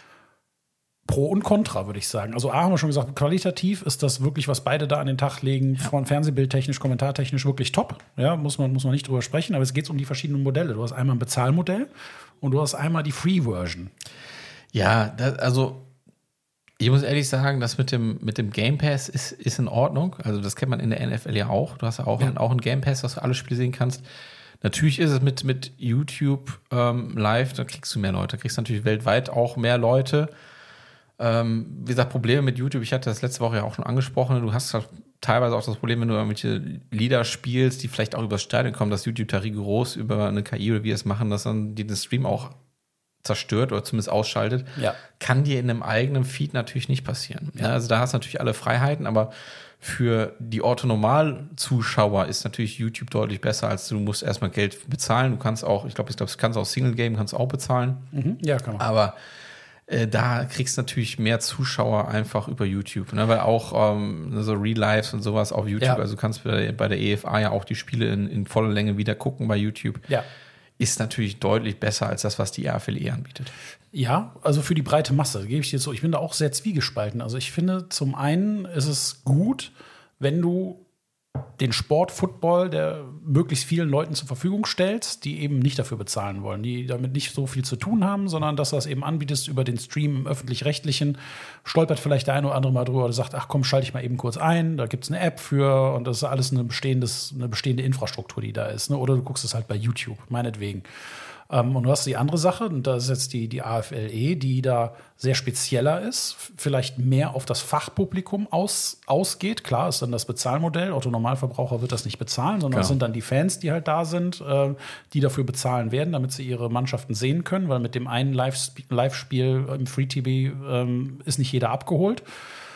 Pro und Contra, würde ich sagen. Also haben wir schon gesagt, qualitativ ist das wirklich, was beide da an den Tag legen, von Fernsehbildtechnisch, kommentartechnisch wirklich top. Ja, muss man nicht drüber sprechen, aber es geht um die verschiedenen Modelle. Du hast einmal ein Bezahlmodell und du hast einmal die Free-Version. Ja, also ich muss ehrlich sagen, das mit dem Game Pass ist in Ordnung. Also das kennt man in der NFL ja auch. Du hast ja auch ein Game Pass, dass du alle Spiele sehen kannst. Natürlich ist es mit YouTube live, da kriegst du mehr Leute. Da kriegst du natürlich weltweit auch mehr Leute. Wie gesagt, Probleme mit YouTube, ich hatte das letzte Woche ja auch schon angesprochen, du hast halt teilweise auch das Problem, wenn du irgendwelche Lieder spielst, die vielleicht auch übers Stadion kommen, dass YouTube da rigoros über eine KI oder wie es machen, dass dann die den Stream auch zerstört oder zumindest ausschaltet, kann dir in einem eigenen Feed natürlich nicht passieren. Ja, also da hast du natürlich alle Freiheiten, aber für die Orthonormal-Zuschauer ist natürlich YouTube deutlich besser, als du musst erstmal Geld bezahlen. Du kannst auch, ich glaube, das kannst auch Single Game, kannst auch bezahlen. Ja, kann man. Aber da kriegst du natürlich mehr Zuschauer einfach über YouTube, ne? Weil auch so Real-Lives und sowas auf YouTube, also du kannst bei der EFA ja auch die Spiele in voller Länge wieder gucken bei YouTube. Ja. Ist natürlich deutlich besser als das, was die AFLE anbietet. Ja, also für die breite Masse, gebe ich dir so. Ich bin da auch sehr zwiegespalten. Also ich finde, zum einen ist es gut, wenn du den Sport Football der möglichst vielen Leuten zur Verfügung stellst, die eben nicht dafür bezahlen wollen, die damit nicht so viel zu tun haben, sondern dass du das eben anbietest über den Stream im Öffentlich-Rechtlichen. Stolpert vielleicht der eine oder andere mal drüber oder sagt, ach komm, schalte ich mal eben kurz ein, da gibt es eine App für und das ist alles eine bestehende Infrastruktur, die da ist. Ne? Oder du guckst es halt bei YouTube, meinetwegen. Und du hast die andere Sache, und das ist jetzt die AFLE, die da sehr spezieller ist, vielleicht mehr auf das Fachpublikum ausgeht. Klar ist dann das Bezahlmodell, Otto-Normalverbraucher wird das nicht bezahlen, sondern es sind dann die Fans, die halt da sind, die dafür bezahlen werden, damit sie ihre Mannschaften sehen können, weil mit dem einen Live-Spiel im Free-TV ist nicht jeder abgeholt.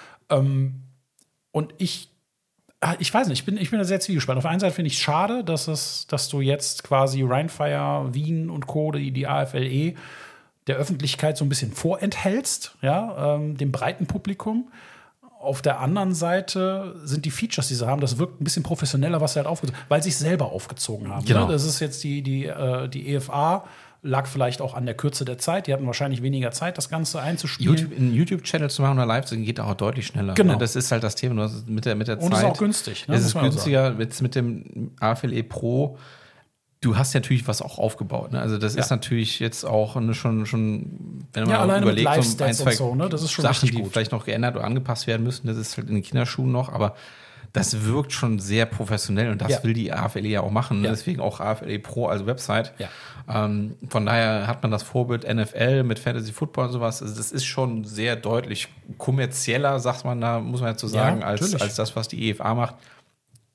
Und ich weiß nicht, ich bin da sehr zwiegespalten. Auf der einen Seite finde ich es schade, dass du jetzt quasi Rheinfire, Wien und Co., die AFLE, der Öffentlichkeit so ein bisschen vorenthältst, dem breiten Publikum. Auf der anderen Seite sind die Features, die sie haben, das wirkt ein bisschen professioneller, was sie halt aufgezogen haben, weil sie es selber aufgezogen haben. Genau. Ne? Das ist jetzt die EFA, lag vielleicht auch an der Kürze der Zeit. Die hatten wahrscheinlich weniger Zeit, das Ganze einzuspielen. Einen YouTube-Channel zu machen oder live zu gehen, geht auch deutlich schneller. Genau. Das ist halt das Thema. Du hast mit der Zeit. Und es ist auch günstig. Ne? Es ist günstiger jetzt mit dem AFLE Pro. Du hast ja natürlich was auch aufgebaut. Ne? Also das ist natürlich jetzt auch schon wenn man mal überlegt, so ein, zwei so, ne? Das ist schon Sachen, die vielleicht noch geändert oder angepasst werden müssen. Das ist halt in den Kinderschuhen noch, aber das wirkt schon sehr professionell und das will die AFLE ja auch machen. Ja. Deswegen auch AFLE Pro als Website. Ja. Von daher hat man das Vorbild NFL mit Fantasy Football und sowas. Also das ist schon sehr deutlich kommerzieller, sagt man da, muss man dazu sagen, als das, was die EFA macht.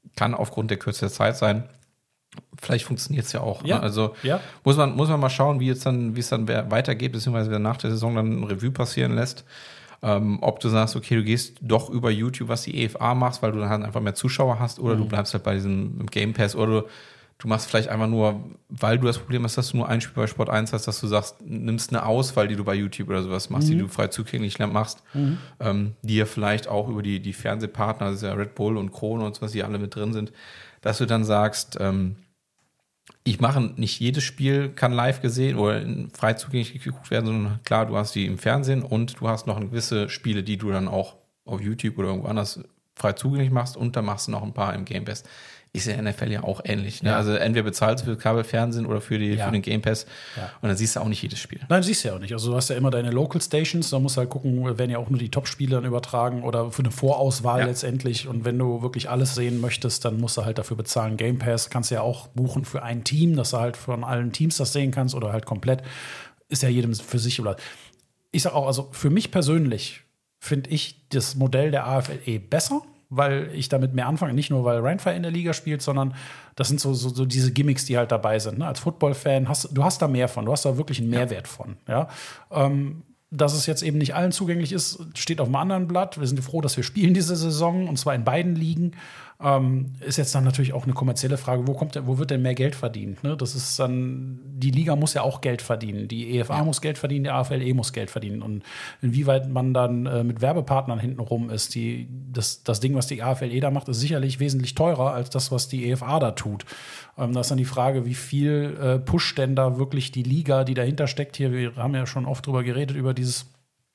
kann aufgrund der Kürze der Zeit sein. Vielleicht funktioniert es ja auch. Ja. Ne? Also muss man mal schauen, wie es dann weitergeht, beziehungsweise wer nach der Saison dann ein Revue passieren lässt. Ob du sagst, okay, du gehst doch über YouTube, was die EFA machst, weil du dann halt einfach mehr Zuschauer hast, oder du bleibst halt bei diesem Game Pass, oder du machst vielleicht einfach nur, weil du das Problem hast, dass du nur ein Spiel bei Sport 1 hast, dass du sagst, nimmst eine Auswahl, die du bei YouTube oder sowas machst, die du frei zugänglich machst, die ja vielleicht auch über die Fernsehpartner, also ja Red Bull und Krone und so was, die alle mit drin sind, dass du dann sagst, ich mache nicht jedes Spiel kann live gesehen oder frei zugänglich geguckt werden, sondern klar, du hast die im Fernsehen und du hast noch gewisse Spiele, die du dann auch auf YouTube oder irgendwo anders frei zugänglich machst, und dann machst du noch ein paar im Game Pass. Ist ja in der NFL ja auch ähnlich. Ne? Ja. Also entweder bezahlst du für Kabelfernsehen oder für den Game Pass, und dann siehst du auch nicht jedes Spiel. Nein, siehst du ja auch nicht. Also du hast ja immer deine Local Stations, da musst du halt gucken, werden ja auch nur die Top-Spiele dann übertragen oder für eine Vorauswahl letztendlich. Und wenn du wirklich alles sehen möchtest, dann musst du halt dafür bezahlen. Game Pass kannst du ja auch buchen für ein Team, dass du halt von allen Teams das sehen kannst oder halt komplett. Ist ja jedem für sich. Oder ich sag auch, also für mich persönlich finde ich das Modell der AFLE besser, weil ich damit mehr anfange. Nicht nur, weil Rheinfire in der Liga spielt, sondern das sind so diese Gimmicks, die halt dabei sind. Ne? Als Football-Fan hast du da mehr von. Du hast da wirklich einen Mehrwert von. Ja? Dass es jetzt eben nicht allen zugänglich ist, steht auf einem anderen Blatt. Wir sind froh, dass wir spielen diese Saison, und zwar in beiden Ligen. Ist jetzt dann natürlich auch eine kommerzielle Frage, wo wird denn mehr Geld verdient? Ne? Das ist dann, die Liga muss ja auch Geld verdienen. Die EFA muss Geld verdienen, die AFLE muss Geld verdienen. Und inwieweit man dann mit Werbepartnern hintenrum ist, das Ding, was die AFLE da macht, ist sicherlich wesentlich teurer als das, was die EFA da tut. Da ist dann die Frage, wie viel pusht denn da wirklich die Liga, die dahinter steckt. Hier, wir haben ja schon oft drüber geredet, über diese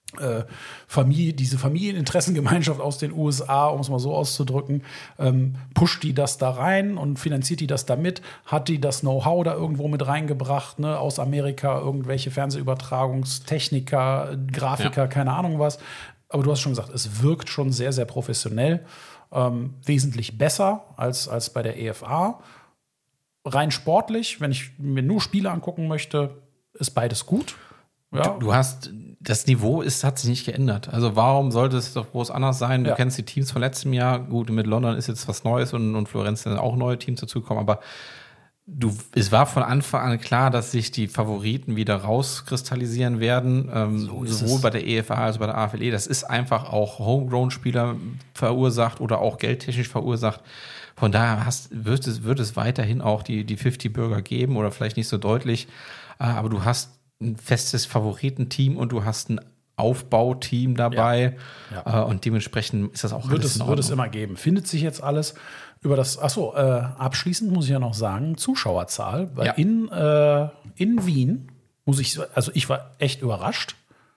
Familieninteressengemeinschaft aus den USA, um es mal so auszudrücken, pusht die das da rein und finanziert die das damit? Hat die das Know-how da irgendwo mit reingebracht, ne? Aus Amerika, irgendwelche Fernsehübertragungstechniker, Grafiker, keine Ahnung was. Aber du hast schon gesagt, es wirkt schon sehr, sehr professionell, wesentlich besser als bei der EFA. Rein sportlich, wenn ich mir nur Spiele angucken möchte, ist beides gut. Ja. Du hast, das Niveau hat sich nicht geändert. Also warum sollte es doch groß anders sein? Du kennst die Teams von letztem Jahr. Gut, mit London ist jetzt was Neues und Florenz sind auch neue Teams dazugekommen. Aber es war von Anfang an klar, dass sich die Favoriten wieder rauskristallisieren werden. Sowohl bei der EFA als auch bei der AFLE. Das ist einfach auch Homegrown-Spieler verursacht oder auch geldtechnisch verursacht. Von daher wird es weiterhin auch die 50-Bürger geben oder vielleicht nicht so deutlich. Aber du hast ein festes Favoritenteam und du hast ein Aufbauteam dabei. Ja. Und dementsprechend ist das auch wird es immer geben. Findet sich jetzt alles über das, abschließend muss ich ja noch sagen, Zuschauerzahl. Weil in Wien ich war echt überrascht.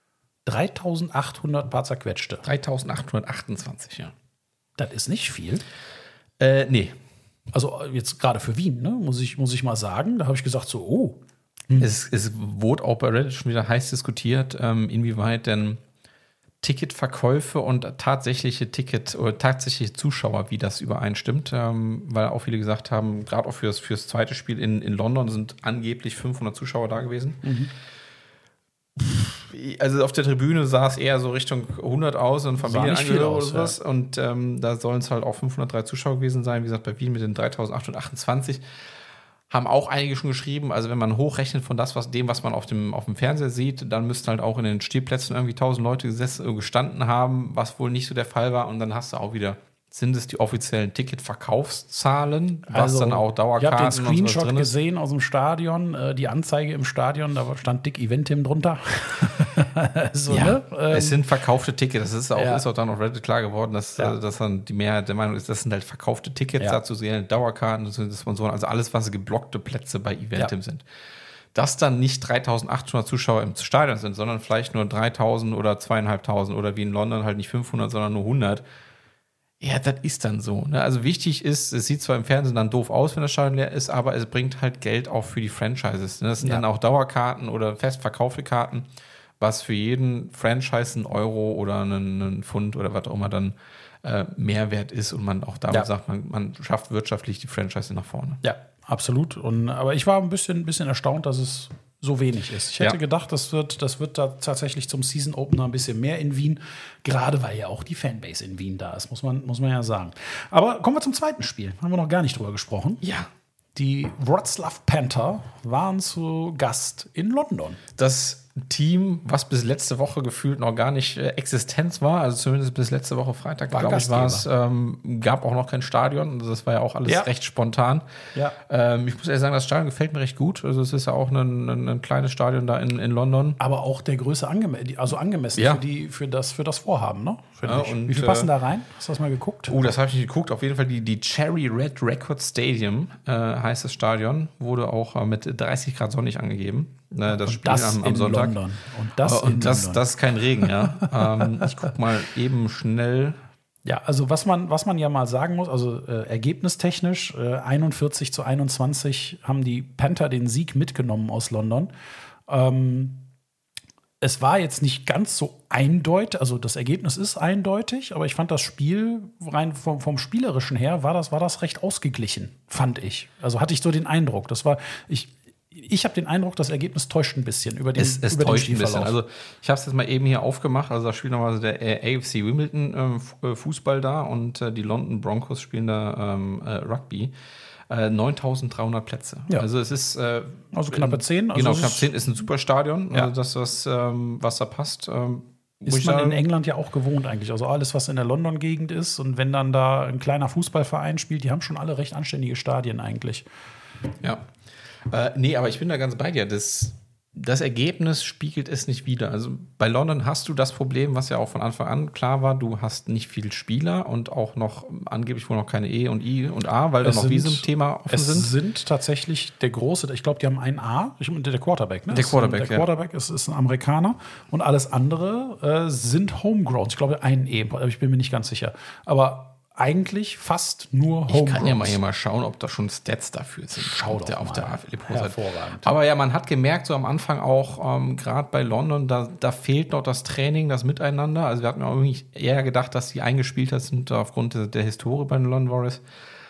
3.800 paar zerquetschte. 3.828, ja. Das ist nicht viel. Nee. Also jetzt gerade für Wien, ne, muss ich mal sagen. Da habe ich gesagt Es wurde auch bei Reddit schon wieder heiß diskutiert, inwieweit denn Ticketverkäufe und tatsächliche Zuschauer, wie das übereinstimmt, weil auch viele gesagt haben, gerade auch fürs zweite Spiel in London sind angeblich 500 Zuschauer da gewesen. Also auf der Tribüne sah es eher so Richtung 100 aus und Familienangehörige oder sowas. Ja. Und da sollen es halt auch 503 Zuschauer gewesen sein. Wie gesagt, bei Wien mit den 3.828 haben auch einige schon geschrieben. Also wenn man hochrechnet von was man auf dem Fernseher sieht, dann müssten halt auch in den Stehplätzen irgendwie 1.000 Leute gestanden haben, was wohl nicht so der Fall war. Und dann hast du auch wieder, sind es die offiziellen Ticketverkaufszahlen, was dann auch Dauerkarten. Ich habe den Screenshot gesehen aus dem Stadion, die Anzeige im Stadion, da stand dick Eventim drunter. Es sind verkaufte Tickets. Das ist auch dann auf Reddit klar geworden, dass dann die Mehrheit der Meinung ist, das sind halt verkaufte Tickets, dazu sehen Dauerkarten, das sind Sponsoren, also alles, was geblockte Plätze bei Eventim sind. Dass dann nicht 3.800 Zuschauer im Stadion sind, sondern vielleicht nur 3.000 oder 2.500 oder wie in London halt nicht 500, sondern nur 100. Ja, das ist dann so. Ne? Also wichtig ist, es sieht zwar im Fernsehen dann doof aus, wenn das Stadion leer ist, aber es bringt halt Geld auch für die Franchises. Ne? Das sind dann auch Dauerkarten oder fest verkaufte Karten, was für jeden Franchise ein Euro oder einen Pfund oder was auch immer dann Mehrwert ist und man auch damit sagt, man schafft wirtschaftlich die Franchise nach vorne. Ja, absolut. Aber ich war ein bisschen erstaunt, dass es so wenig ist. Ich hätte gedacht, das wird da tatsächlich zum Season Opener ein bisschen mehr in Wien, gerade weil ja auch die Fanbase in Wien da ist, muss man ja sagen. Aber kommen wir zum zweiten Spiel. Haben wir noch gar nicht drüber gesprochen. Ja. Die Wroclaw Panther waren zu Gast in London. Das Team, was bis letzte Woche gefühlt noch gar nicht existent war, also zumindest bis letzte Woche Freitag, glaube ich, war es, gab auch noch kein Stadion. Also das war ja auch alles recht spontan. Ja. Ich muss ehrlich sagen, das Stadion gefällt mir recht gut. Also es ist ja auch ein kleines Stadion da in London. Aber auch der Größe angemessen für das Vorhaben, ne? Und wie viel passen da rein? Hast du das mal geguckt? Das habe ich nicht geguckt. Auf jeden Fall die Cherry Red Record Stadium heißt das Stadion. Wurde auch mit 30 Grad sonnig angegeben. Das Spiel am Sonntag. London. Und das ist kein Regen, ja. Ich guck mal eben schnell. Ja, also was man ja mal sagen muss, also ergebnistechnisch 41-21 haben die Panther den Sieg mitgenommen aus London. Es war jetzt nicht ganz so eindeutig, also das Ergebnis ist eindeutig, aber ich fand das Spiel rein vom Spielerischen her war das recht ausgeglichen, fand ich. Also hatte ich so den Eindruck. Ich habe den Eindruck, das Ergebnis täuscht ein bisschen über den Es täuscht ein bisschen. Also ich habe es jetzt mal eben hier aufgemacht. Also da spielt normalerweise der AFC Wimbledon Fußball da und die London Broncos spielen da Rugby. 9.300 Plätze. Ja. Also es ist also knappe 10. Genau, knapp 10 ist ein super Stadion. Ja. Also das, was da passt. Ist man in England ja auch gewohnt eigentlich. Also alles, was in der London-Gegend ist und wenn dann da ein kleiner Fußballverein spielt, die haben schon alle recht anständige Stadien eigentlich. Ja. Nee, aber ich bin da ganz bei dir. Das Ergebnis spiegelt es nicht wider. Also bei London hast du das Problem, was ja auch von Anfang an klar war, du hast nicht viel Spieler und auch noch angeblich wohl noch keine E und I und A, weil da noch Visum-Thema offen sind. Es sind tatsächlich der große, ich glaube, die haben einen A, der Quarterback, ne? Der Quarterback ist ein Amerikaner und alles andere sind Homegrown. Ich glaube, einen E, aber ich bin mir nicht ganz sicher. Aber eigentlich fast nur Homegrown. Ich kann ja mal schauen, ob da schon Stats dafür sind. Schaut auf der AFL-Pro-Seite. Hervorragend. Aber ja, man hat gemerkt, so am Anfang auch, gerade bei London, da fehlt noch das Training, das Miteinander. Also wir hatten auch irgendwie eher gedacht, dass die eingespielt sind aufgrund der Historie bei den London Warriors.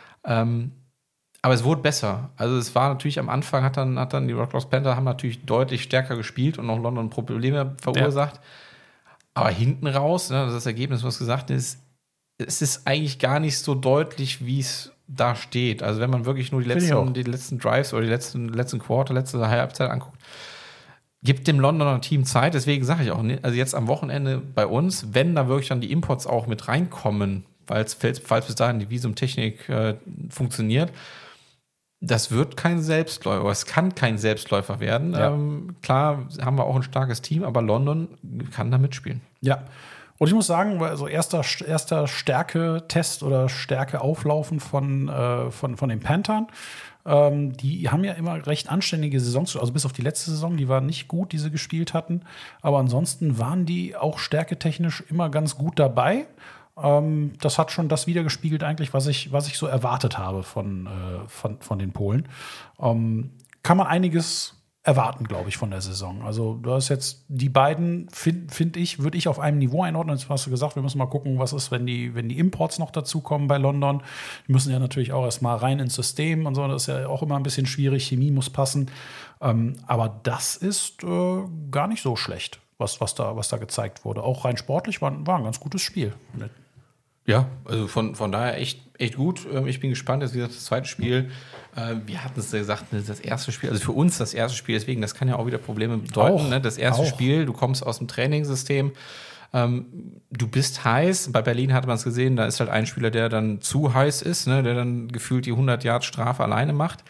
Aber es wurde besser. Also es war natürlich am Anfang, hat dann die Wroclaw Panther haben natürlich deutlich stärker gespielt und auch London Probleme verursacht. Ja. Aber hinten raus, das Ergebnis, was gesagt ist, es ist eigentlich gar nicht so deutlich, wie es da steht. Also wenn man wirklich nur die letzten Drives oder die letzten Quarter, letzte Halbzeit anguckt, gibt dem Londoner Team Zeit. Deswegen sage ich auch, also jetzt am Wochenende bei uns, wenn da wirklich dann die Imports auch mit reinkommen, falls bis dahin die Visumtechnik funktioniert, das wird kein Selbstläufer. Es kann kein Selbstläufer werden. Ja. Klar haben wir auch ein starkes Team, aber London kann da mitspielen. Ja. Und ich muss sagen, also erster Stärke-Test oder Stärke-Auflaufen von den Panthern. Die haben ja immer recht anständige Saisons, also bis auf die letzte Saison, die war nicht gut, die sie gespielt hatten. Aber ansonsten waren die auch stärketechnisch immer ganz gut dabei. Das hat schon das wiedergespiegelt eigentlich, was ich so erwartet habe von den Polen. Kann man einiges erwarten, glaube ich, von der Saison. Also du hast jetzt die beiden, finde ich, würde ich auf einem Niveau einordnen. Jetzt hast du gesagt, wir müssen mal gucken, was ist, wenn die Imports noch dazukommen bei London. Die müssen ja natürlich auch erstmal rein ins System und so. Das ist ja auch immer ein bisschen schwierig. Chemie muss passen. Aber das ist gar nicht so schlecht, was da gezeigt wurde. Auch rein sportlich war ein ganz gutes Spiel. Ja, also von daher echt gut. Ich bin gespannt. Jetzt, wie gesagt, das zweite Spiel. Wir hatten es ja gesagt, das erste Spiel, also für uns das erste Spiel, deswegen, das kann ja auch wieder Probleme bedeuten. Ne? Das erste Spiel, du kommst aus dem Trainingssystem, du bist heiß. Bei Berlin hatte man es gesehen, da ist halt ein Spieler, der dann zu heiß ist, ne? Der dann gefühlt die 100 Yards Strafe alleine macht.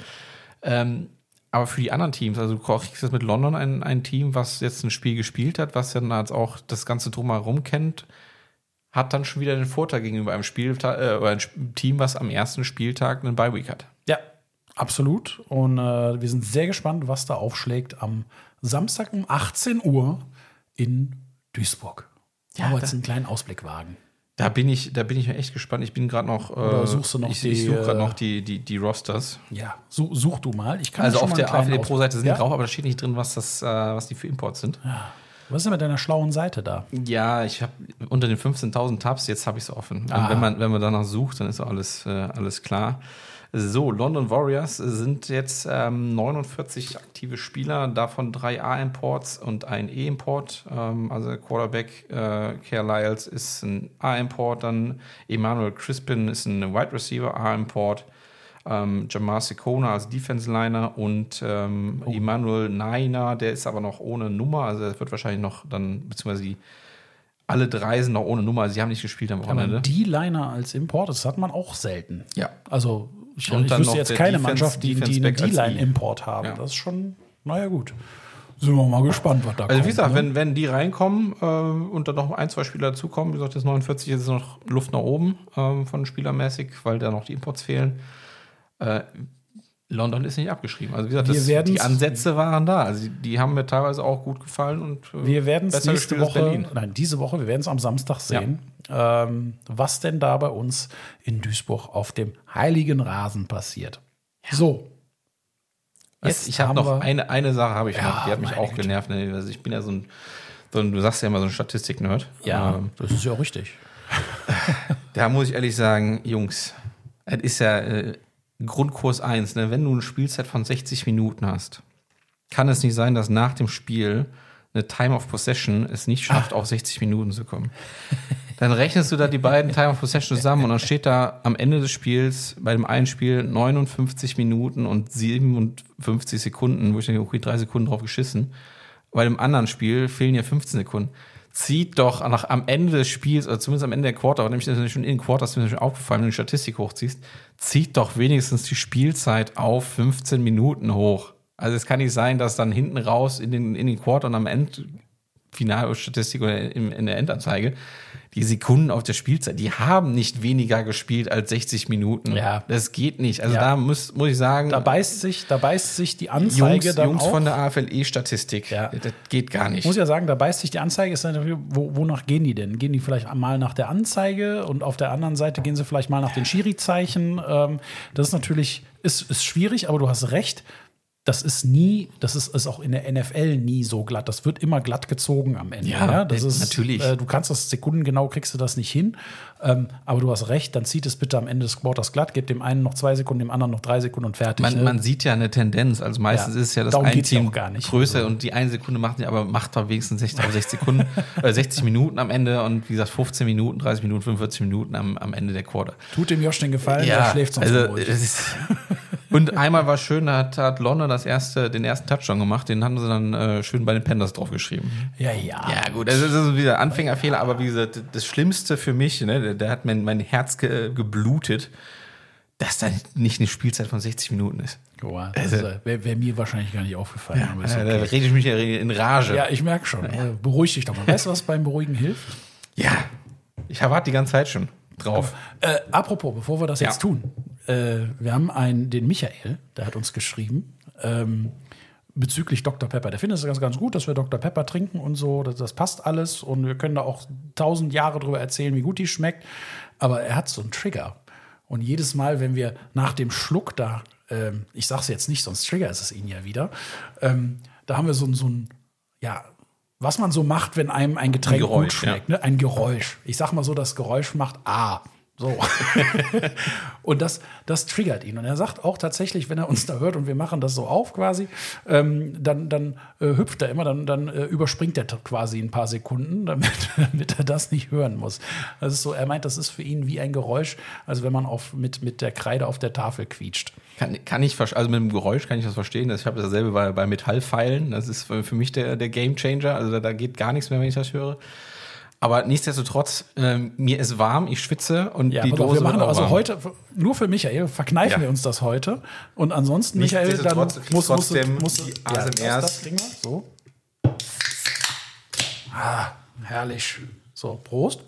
Aber für die anderen Teams, also du kriegst das mit London ein Team, was jetzt ein Spiel gespielt hat, was dann jetzt auch das Ganze drumherum kennt, hat dann schon wieder den Vorteil gegenüber einem oder ein Team, was am ersten Spieltag einen Bye-Week hat. Ja, absolut. Und wir sind sehr gespannt, was da aufschlägt am Samstag um 18 Uhr in Duisburg. Ja, aber jetzt einen kleinen Ausblick wagen. Da bin ich echt gespannt. Ich bin gerade noch. Oder suchst du noch ich suche gerade noch die Rosters. Ja, such du mal. Ich kann also auf der AfD-Pro-Seite sind die drauf, aber da steht nicht drin, was die für Imports sind. Ja. Was ist denn mit deiner schlauen Seite da? Ja, ich habe unter den 15.000 Tabs, jetzt habe ich es offen. Wenn man danach sucht, dann ist auch alles klar. So, London Warriors sind jetzt 49 aktive Spieler, davon 3 A-Imports und ein E-Import. Also der Quarterback Carlisle ist ein A-Import, dann Emmanuel Crispin ist ein Wide Receiver A-Import, Jamar Sekona als Defense-Liner und Emmanuel Naina, der ist aber noch ohne Nummer, also das wird wahrscheinlich noch dann, beziehungsweise alle 3 sind noch ohne Nummer, also sie haben nicht gespielt am Wochenende. Die Liner als Import, das hat man auch selten. Ja. Also ich wüsste jetzt keine Mannschaft, die einen D-Line-Import haben. Ja. Das ist schon, naja gut. Sind wir mal gespannt, was da kommt. Also wie gesagt, wenn die reinkommen und dann noch 1, 2 Spieler dazukommen, wie gesagt, das 49 ist noch Luft nach oben von spielermäßig, weil da noch die Imports fehlen. London ist nicht abgeschrieben. Also wie gesagt, die Ansätze waren da. Also die haben mir teilweise auch gut gefallen. Und wir werden es diese Woche, wir werden es am Samstag sehen, was denn da bei uns in Duisburg auf dem heiligen Rasen passiert. Ja. So. Jetzt ich habe noch eine Sache habe ich noch, die hat mich auch genervt. Also ich bin ja so ein, du sagst ja immer so ein Statistik-Nerd. Ja, das ist ja auch richtig. Da muss ich ehrlich sagen, Jungs, es ist ja Grundkurs 1, ne? Wenn du eine Spielzeit von 60 Minuten hast, kann es nicht sein, dass nach dem Spiel eine Time of Possession es nicht schafft, auf 60 Minuten zu kommen. Dann rechnest du da die beiden Time of Possession zusammen und dann steht da am Ende des Spiels bei dem einen Spiel 59 Minuten und 57 Sekunden, wo ich denke, okay, 3 Sekunden drauf geschissen. Bei dem anderen Spiel fehlen ja 15 Sekunden. Zieht doch am Ende des Spiels, oder zumindest am Ende der Quarter, nämlich schon in den Quarters, ist mir schon aufgefallen, wenn du die Statistik hochziehst, zieht doch wenigstens die Spielzeit auf 15 Minuten hoch. Also es kann nicht sein, dass dann hinten raus in den Quarter und am Ende Finalstatistik oder in der Endanzeige die Sekunden auf der Spielzeit, die haben nicht weniger gespielt als 60 Minuten. Ja. Das geht nicht. Also da muss ich sagen, da beißt sich die Anzeige Jungs von der AFLE-Statistik. Ja. Das geht gar nicht. Muss ja sagen, da beißt sich die Anzeige. Ist dann, wonach gehen die denn? Gehen die vielleicht mal nach der Anzeige und auf der anderen Seite gehen sie vielleicht mal nach den Schiri-Zeichen? Das ist natürlich ist schwierig, aber du hast recht. Das ist auch in der NFL nie so glatt. Das wird immer glatt gezogen am Ende. Ja, das ist natürlich. Du kannst das sekundengenau, kriegst du das nicht hin. Aber du hast recht, dann zieht es bitte am Ende des Quarters glatt, gebt dem einen noch 2 Sekunden, dem anderen noch 3 Sekunden und fertig. Man sieht ja eine Tendenz. Also meistens ist ja das ein Team gar nicht größer und die 1 Sekunde macht da wenigstens 60 Sekunden, 60 Minuten am Ende und wie gesagt 15 Minuten, 30 Minuten, 45 Minuten am Ende der Quarter. Tut dem Josh den Gefallen, der schläft sonst ruhig. Und einmal war schön, da hat London den ersten Touchdown gemacht, den haben sie dann schön bei den Panthers draufgeschrieben. Ja. Ja, gut, das ist wieder Anfängerfehler, aber wie gesagt, das Schlimmste für mich, ne, der hat mein Herz geblutet, dass da nicht eine Spielzeit von 60 Minuten ist. Boah, wäre mir wahrscheinlich gar nicht aufgefallen. Ja, okay. Da rede ich mich ja in Rage. Ja, ich merke schon. Ja. Beruhig dich doch mal. Weißt du, was beim Beruhigen hilft? Ja, ich warte die ganze Zeit schon drauf. Apropos, bevor wir das jetzt tun, wir haben den Michael, der hat uns geschrieben, bezüglich Dr. Pepper. Der findet es ganz gut, dass wir Dr. Pepper trinken und so. Das passt alles und wir können da auch 1000 Jahre drüber erzählen, wie gut die schmeckt. Aber er hat so einen Trigger. Und jedes Mal, wenn wir nach dem Schluck da, ich sag's jetzt nicht, sonst triggert es ihn ja wieder, da haben wir so ein was man so macht, wenn einem ein Getränk gut schmeckt. Ja. Ne? Ein Geräusch. Ich sag mal so, das Geräusch macht so. Und das triggert ihn. Und er sagt auch tatsächlich, wenn er uns da hört und wir machen das so auf quasi, dann hüpft er immer, dann überspringt er quasi ein paar Sekunden, damit er das nicht hören muss. Das ist so, er meint, das ist für ihn wie ein Geräusch, als wenn man mit der Kreide auf der Tafel quietscht. Kann ich, also mit dem Geräusch kann ich das verstehen. Ich habe dasselbe bei Metallpfeilen. Das ist für mich der Game Changer. Also da geht gar nichts mehr, wenn ich das höre. Aber nichtsdestotrotz, mir ist warm, ich schwitze und die Dose wir machen wird auch also warm. heute, nur für Michael, verkneifen wir uns das heute. Und ansonsten, Michael, dann muss trotzdem die ASMRs. So. Herrlich. So, Prost.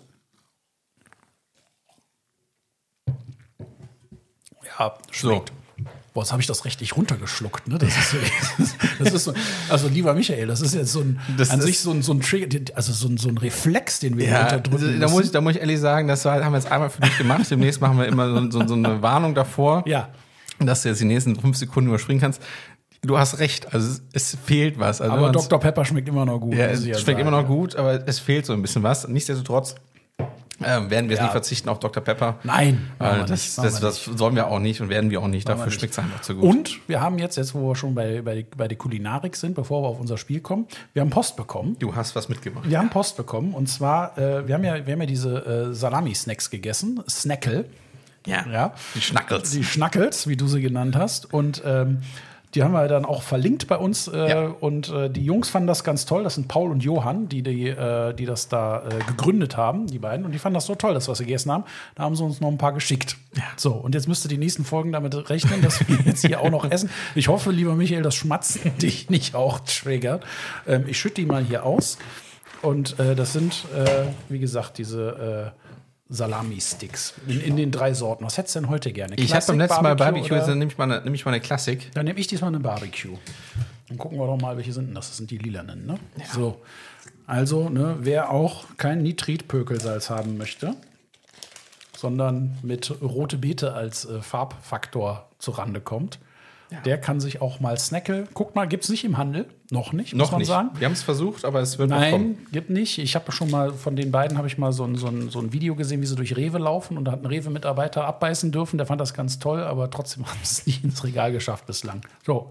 Ja, schmeckt. So. Boah, jetzt habe ich das richtig runtergeschluckt. Ne? Das ist so, also lieber Michael, das ist jetzt so ein Trigger, also so ein Reflex, den wir unterdrücken müssen. Da muss ich ehrlich sagen, das haben wir jetzt einmal für dich gemacht. Demnächst machen wir immer so eine Warnung davor, dass du jetzt die nächsten 5 Sekunden überspringen kannst. Du hast recht, also es fehlt was. Also aber Dr. Pepper schmeckt immer noch gut. Ja, es schmeckt immer noch gut, aber es fehlt so ein bisschen was. Nichtsdestotrotz, werden wir nicht verzichten auf Dr. Pepper. Nein, das sollen wir auch nicht und werden wir auch nicht. Dafür schmeckt es einfach zu gut. Und wir haben jetzt, wo wir schon bei der Kulinarik sind, bevor wir auf unser Spiel kommen, wir haben Post bekommen. Du hast was mitgebracht. Wir haben Post bekommen und zwar, wir haben ja diese Salami-Snacks gegessen, Snackle. Ja, die Schnackels. Die Schnackels, wie du sie genannt hast. Und die haben wir dann auch verlinkt bei uns. Und die Jungs fanden das ganz toll. Das sind Paul und Johann, die das da gegründet haben, die beiden. Und die fanden das so toll, dass wir gegessen haben. Da haben sie uns noch ein paar geschickt. Ja. So, und jetzt müsst ihr die nächsten Folgen damit rechnen, dass wir jetzt hier auch noch essen. Ich hoffe, lieber Michael, das Schmatzen dich nicht auch triggert. Ich schütte die mal hier aus. Und das sind, wie gesagt, diese Salami-Sticks in den 3 Sorten. Was hättest du denn heute gerne? Ich hatte beim letzten Mal Barbecue, dann nehme ich mal eine Klassik. Dann nehme ich diesmal eine Barbecue. Dann gucken wir doch mal, welche sind denn das? Das sind die lilanen, ne? Ja. So. Also, ne, wer auch kein Nitrit-Pökelsalz haben möchte, sondern mit rote Beete als Farbfaktor zurande kommt, der kann sich auch mal Snackle. Guckt mal, gibt es nicht im Handel. Noch nicht, muss man sagen. Wir haben es versucht, aber es wird noch kommen. Nein, gibt nicht. Ich habe schon mal von den beiden so ein Video gesehen, wie sie durch Rewe laufen. Und da hat ein Rewe-Mitarbeiter abbeißen dürfen. Der fand das ganz toll, aber trotzdem haben sie es nicht ins Regal geschafft bislang. So.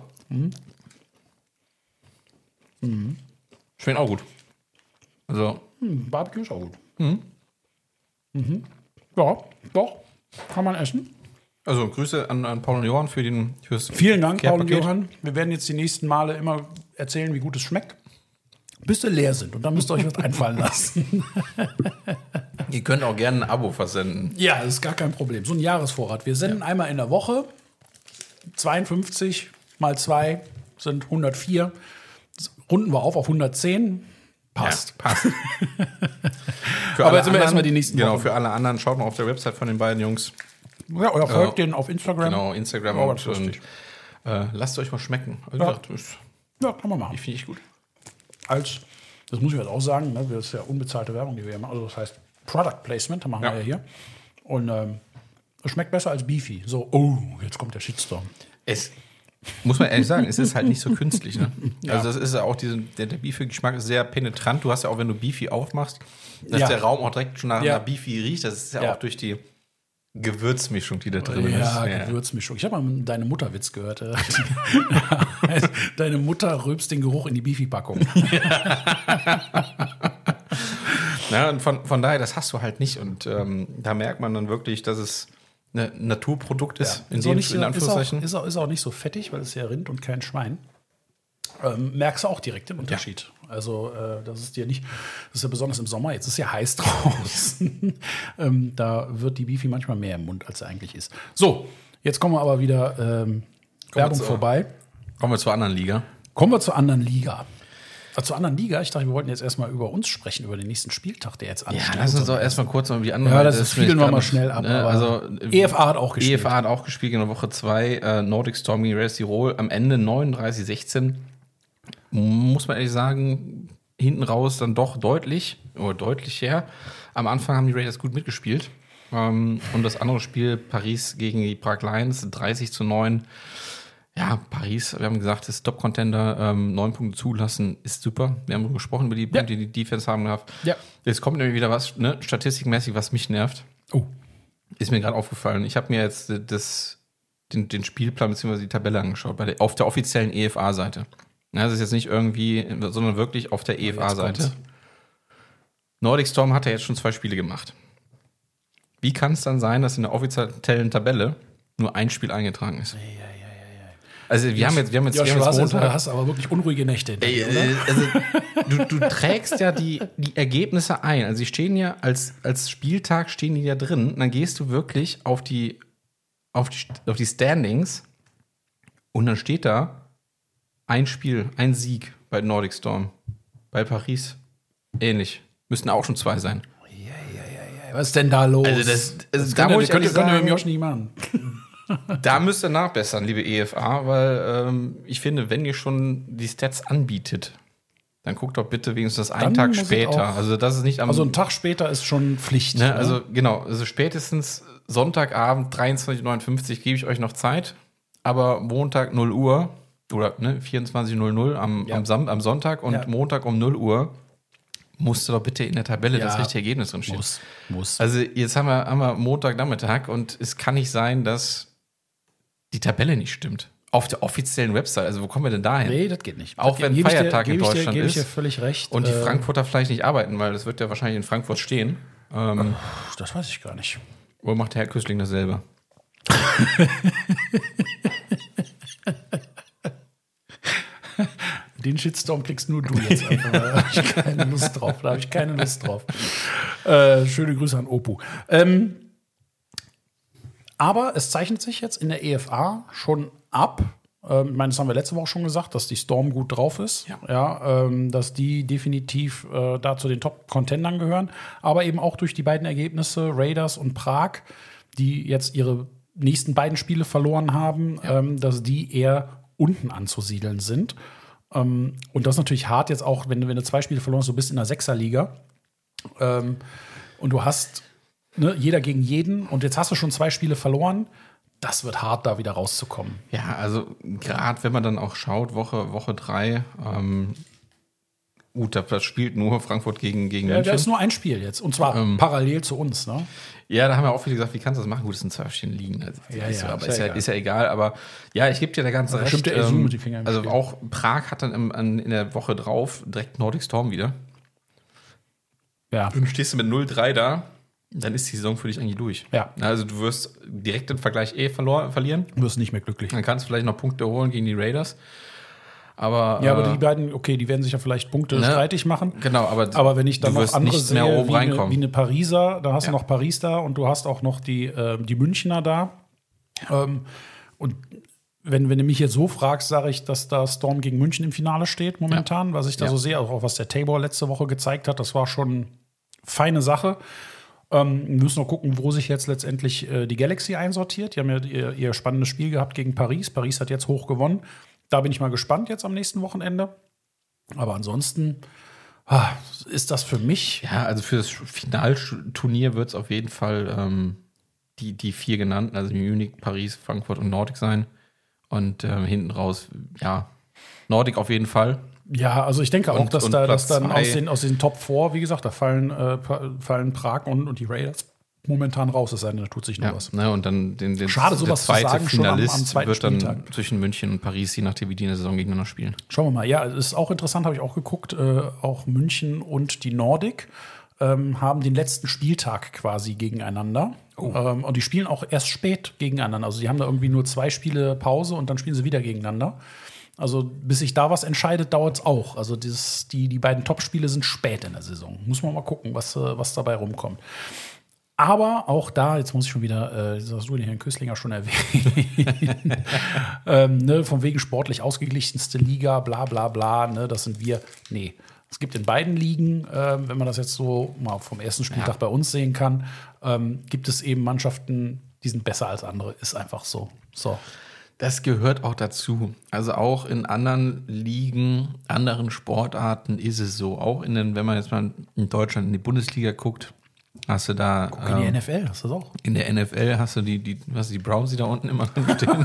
Schmeckt auch gut. Also. Barbecue ist auch gut. Ja, doch. Kann man essen. Also Grüße an Paul und Johann fürs Vielen Dank, Paul und Johann. Wir werden jetzt die nächsten Male immer erzählen, wie gut es schmeckt, bis sie leer sind. Und dann müsst ihr euch was einfallen lassen. Ihr könnt auch gerne ein Abo versenden. Ja, das ist gar kein Problem. So ein Jahresvorrat. Wir senden einmal in der Woche. 52 mal 2 sind 104. Runden wir auf 110. Passt. Ja, passt. Aber jetzt sind wir erstmal die nächsten Wochen. Genau, für alle anderen, schaut mal auf der Website von den beiden Jungs. Ja, oder folgt denen auf Instagram. Genau, Instagram und lasst euch mal schmecken. Also kann man machen. Die finde ich gut. Das muss ich jetzt auch sagen, ne, das ist ja unbezahlte Werbung, die wir hier machen. Also das heißt Product Placement, machen wir ja hier. Und es schmeckt besser als Beefy. So, jetzt kommt der Shitstorm. Es muss man ehrlich sagen, es ist halt nicht so künstlich. Ne? Also das ist ja auch der Beefy-Geschmack ist sehr penetrant. Du hast ja auch, wenn du Beefy aufmachst, dass der Raum auch direkt schon nach Beefy riecht. Das ist ja auch durch die Gewürzmischung, die da drin ist. Ja, Gewürzmischung. Ich habe mal deinen Mutterwitz gehört. Deine Mutter rülpst den Geruch in die Beefy-Packung. Und von daher, das hast du halt nicht. Und da merkt man dann wirklich, dass es ein Naturprodukt ist. In Anführungszeichen. Ist auch nicht so fettig, weil es ja Rind und kein Schwein. Merkst du auch direkt den Unterschied. Ja. Also das ist ja besonders im Sommer, jetzt ist ja heiß draußen. Da wird die Beefy manchmal mehr im Mund, als sie eigentlich ist. So, jetzt kommen wir aber wieder Werbung vorbei. Kommen wir zur anderen Liga. Zur anderen Liga? Ich dachte, wir wollten jetzt erstmal über uns sprechen, über den nächsten Spieltag, der jetzt ansteht. Ja, lass uns doch erstmal kurz mal die anderen. Ja, das spielen wir mal schnell ab. Also, EFA hat auch gespielt. EFA hat auch gespielt in der Woche 2. Nordic Storm gegen Red Tirol. Am Ende 39-16. Muss man ehrlich sagen, hinten raus dann doch deutlich her. Am Anfang haben die Raiders gut mitgespielt. Und das andere Spiel, Paris gegen die Prague Lions, 30-9. Ja, Paris, wir haben gesagt, ist Top-Contender, 9 Punkte zulassen, ist super. Wir haben gesprochen über die Punkte, die Defense haben gehabt. Ja. Jetzt kommt nämlich wieder was, ne, statistikmäßig, was mich nervt. Ist mir gerade aufgefallen. Ich habe mir jetzt den Spielplan bzw. die Tabelle angeschaut, auf der offiziellen EFA-Seite. Ja, das ist jetzt nicht irgendwie, sondern wirklich auf der EFA-Seite. Nordic Storm hat ja jetzt schon 2 Spiele gemacht. Wie kann es dann sein, dass in der offiziellen Tabelle nur ein Spiel eingetragen ist? Also wir haben jetzt Montag. Du hast aber wirklich unruhige Nächte. Also, du trägst ja die Ergebnisse ein. Also die stehen ja als Spieltag stehen die ja drin. Und dann gehst du wirklich auf die Standings und dann steht da ein Spiel, ein Sieg bei Nordic Storm. Bei Paris ähnlich. Müssten auch schon 2 sein. Was ist denn da los? Das können wir mit dem Josh nicht machen. Da müsst ihr nachbessern, liebe EFA, weil ich finde, wenn ihr schon die Stats anbietet, dann guckt doch bitte wenigstens einen Tag später. Also das ist nicht also ein Tag später ist schon Pflicht. Ne? Also genau, also spätestens Sonntagabend 23:59 gebe ich euch noch Zeit, aber Montag 0 Uhr oder 24:00 am Sonntag und Montag um 0 Uhr musste doch bitte in der Tabelle das richtige Ergebnis drin stehen. Muss. Also jetzt haben wir Montagnachmittag und es kann nicht sein, dass die Tabelle nicht stimmt. Auf der offiziellen Website. Also wo kommen wir denn dahin? Nee, das geht nicht. Auch wenn Feiertag in Deutschland gebe ich dir ist. völlig recht. Und die Frankfurter vielleicht nicht arbeiten, weil das wird ja wahrscheinlich in Frankfurt stehen. Das weiß ich gar nicht. Oder macht der Herr Köstling das selber? Den Shitstorm kriegst nur du jetzt einfach. Da habe ich keine Lust drauf. Schöne Grüße an Opu. Aber es zeichnet sich jetzt in der EFA schon ab. Ich meine, das haben wir letzte Woche schon gesagt, dass die Storm gut drauf ist. Ja, dass die definitiv da zu den Top-Contendern gehören. Aber eben auch durch die beiden Ergebnisse Raiders und Prag, die jetzt ihre nächsten beiden Spiele verloren haben, dass die eher unten anzusiedeln sind. Und das ist natürlich hart jetzt auch, wenn du 2 Spiele verloren hast, du bist in der Sechserliga. Und du hast jeder gegen jeden. Und jetzt hast du schon 2 Spiele verloren. Das wird hart, da wieder rauszukommen. Ja, also gerade wenn man dann auch schaut, Woche 3, gut, das spielt nur Frankfurt gegen München. Ja, da ist nur ein Spiel jetzt. Und zwar parallel zu uns, ne? Ja, da haben wir auch viele gesagt, wie kannst du das machen? Gut, das sind 2 verschiedene Ligen. Also, ist ja egal. Aber ja, ich gebe dir da ganz recht. Stimmt, der mit die Finger im also Spiel. auch Prag hat dann in der Woche drauf direkt Nordic Storm wieder. Ja. Und stehst du mit 0-3 da, dann ist die Saison für dich eigentlich durch. Ja. Also du wirst direkt im Vergleich verlieren. Du wirst nicht mehr glücklich. Dann kannst du vielleicht noch Punkte holen gegen die Raiders. Aber die beiden, okay, die werden sich ja vielleicht Punkte streitig machen. Genau, aber wenn ich dann noch andere sehe, oben reinkommen. wie eine Pariser, da hast du noch Paris da und du hast auch noch die Münchner da. Ja. Und wenn du mich jetzt so fragst, sage ich, dass da Storm gegen München im Finale steht momentan, was ich da so sehe, auch was der Tabor letzte Woche gezeigt hat, das war schon feine Sache. Wir müssen noch gucken, wo sich jetzt letztendlich die Galaxy einsortiert. Die haben ja ihr spannendes Spiel gehabt gegen Paris. Paris hat jetzt hoch gewonnen. Da bin ich mal gespannt jetzt am nächsten Wochenende. Aber ansonsten ist das für mich. Ja, also für das Finalturnier wird es auf jeden Fall die 4 genannten, also Munich, Paris, Frankfurt und Nordic sein. Und hinten raus, Nordic auf jeden Fall. Ja, also ich denke auch, dass dann aus den Top 4, wie gesagt, da fallen Prag und die Raiders momentan raus, es sei denn, da tut sich noch was. Ne, und dann Schade, sowas der zweite zu sagen, Finalist schon am zweiten wird dann Spieltag. zwischen München und Paris, je nachdem, wie die in der Saison gegeneinander spielen. Schauen wir mal. Ja, es ist auch interessant, habe ich auch geguckt. Auch München und die Nordic haben den letzten Spieltag quasi gegeneinander. Und die spielen auch erst spät gegeneinander. Also die haben da irgendwie nur 2 Spiele Pause und dann spielen sie wieder gegeneinander. Also bis sich da was entscheidet, dauert es auch. Also die beiden Top-Spiele sind spät in der Saison. Muss man mal gucken, was dabei rumkommt. Aber auch da, jetzt muss ich schon wieder, das hast du den Herrn Köstlinger schon erwähnt, von wegen sportlich ausgeglichenste Liga, bla bla bla, das sind wir. Nee, es gibt in beiden Ligen, wenn man das jetzt so mal vom ersten Spieltag bei uns sehen kann, gibt es eben Mannschaften, die sind besser als andere. Ist einfach so. Das gehört auch dazu. Also auch in anderen Ligen, anderen Sportarten ist es so. Auch wenn man jetzt mal in Deutschland in die Bundesliga guckt, hast du da. Guck in die NFL, hast du das auch? In der NFL hast du die Browns, die da unten immer stehen.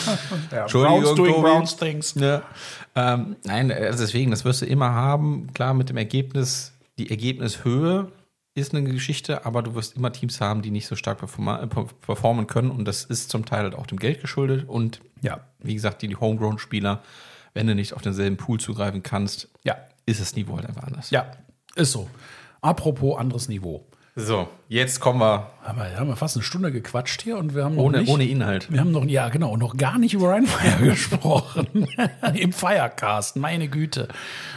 Browns doing Browns things. Ja. Nein, also deswegen, das wirst du immer haben. Klar, mit dem Ergebnis, die Ergebnishöhe ist eine Geschichte, aber du wirst immer Teams haben, die nicht so stark performen können. Und das ist zum Teil halt auch dem Geld geschuldet. Und wie gesagt, die Homegrown-Spieler, wenn du nicht auf denselben Pool zugreifen kannst, ist das Niveau halt einfach anders. Ja, ist so. Apropos anderes Niveau. So, jetzt kommen wir. Haben wir fast eine Stunde gequatscht hier und wir haben ohne Inhalt. Wir haben noch gar nicht über Rheinfire gesprochen. Im Firecast, meine Güte.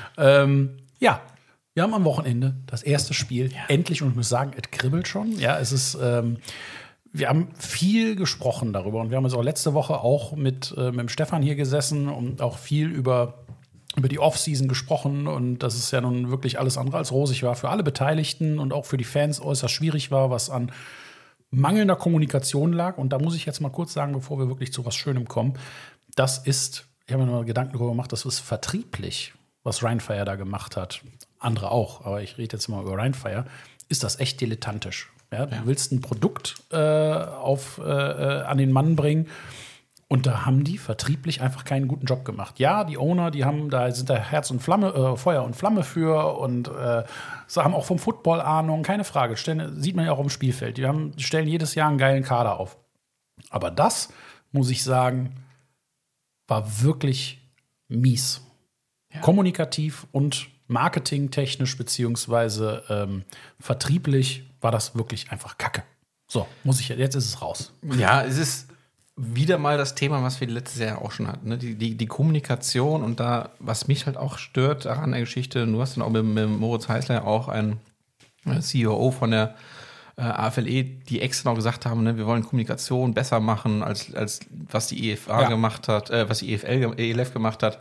Wir haben am Wochenende das erste Spiel endlich, und ich muss sagen, es kribbelt schon. Ja, es ist, wir haben viel gesprochen darüber und wir haben jetzt auch letzte Woche auch mit dem Stefan hier gesessen und auch viel über die Offseason gesprochen, und das ist ja nun wirklich alles andere als rosig war für alle Beteiligten und auch für die Fans äußerst schwierig war, was an mangelnder Kommunikation lag. Und da muss ich jetzt mal kurz sagen, bevor wir wirklich zu was Schönem kommen, ich habe mir mal Gedanken darüber gemacht, das ist vertrieblich, was Rheinfire da gemacht hat. Andere auch, aber ich rede jetzt mal über Rheinfire. Ist das echt dilettantisch? Ja, du willst ein Produkt an den Mann bringen Und da haben die vertrieblich einfach keinen guten Job gemacht. Ja, die Owner, sind da Herz und Flamme, Feuer und Flamme für und sie haben auch vom Football Ahnung, keine Frage. Sieht man ja auch im Spielfeld. Die stellen jedes Jahr einen geilen Kader auf. Aber das, muss ich sagen, war wirklich mies. Ja. Kommunikativ und marketingtechnisch beziehungsweise vertrieblich war das wirklich einfach Kacke. So, jetzt ist es raus. Ja, es ist wieder mal das Thema, was wir letztes Jahr auch schon hatten. Ne? Die Kommunikation und da, was mich halt auch stört daran der Geschichte, du hast dann auch mit Moritz Heißler auch einen CEO von der AFLE, die extra noch gesagt haben, ne, wir wollen Kommunikation besser machen, als was die EFA gemacht hat, was die ELF gemacht hat.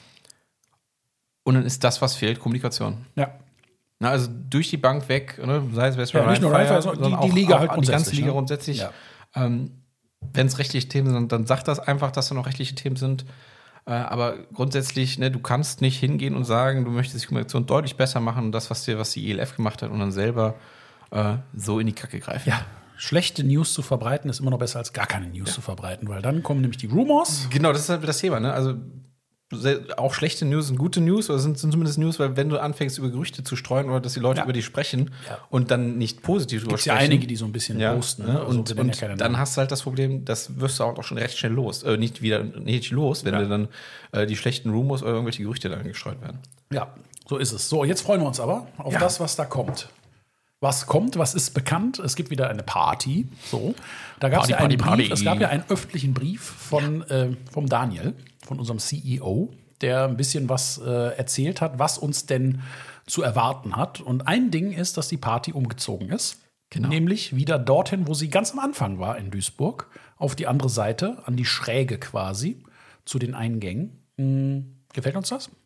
Und dann ist das, was fehlt, Kommunikation. Ja. Na, also durch die Bank weg, ne, sei es Westfalen, nicht nur Rheinfire, sondern die Liga halt die ganze Liga grundsätzlich. Ja. Wenn es rechtliche Themen sind, dann sagt das einfach, dass da noch rechtliche Themen sind. Aber grundsätzlich, ne, du kannst nicht hingehen und sagen, du möchtest die Kommunikation deutlich besser machen, das, was die ELF gemacht hat, und dann selber so in die Kacke greifen. Ja, schlechte News zu verbreiten ist immer noch besser als gar keine News zu verbreiten, weil dann kommen nämlich die Rumors. Genau, das ist halt das Thema, ne? Also auch schlechte News sind gute News, oder sind zumindest News, weil wenn du anfängst, über Gerüchte zu streuen oder dass die Leute über dich sprechen und dann nicht positiv drüber sprechen. Es gibt ja einige, die so ein bisschen posten. Ne? Und dann hast du halt das Problem, das wirst du auch schon recht schnell los. Nicht los, wenn dir dann die schlechten Rumors oder irgendwelche Gerüchte dann gestreut werden. Ja, so ist es. So, jetzt freuen wir uns aber auf das, was da kommt. Was kommt, was ist bekannt? Es gibt wieder eine Party. So, da gab es ja einen Brief. Es gab ja einen öffentlichen Brief vom Daniel, von unserem CEO, der ein bisschen was erzählt hat, was uns denn zu erwarten hat. Und ein Ding ist, dass die Party umgezogen ist. Genau. Nämlich wieder dorthin, wo sie ganz am Anfang war, in Duisburg. Auf die andere Seite, an die Schräge quasi, zu den Eingängen. Gefällt uns das?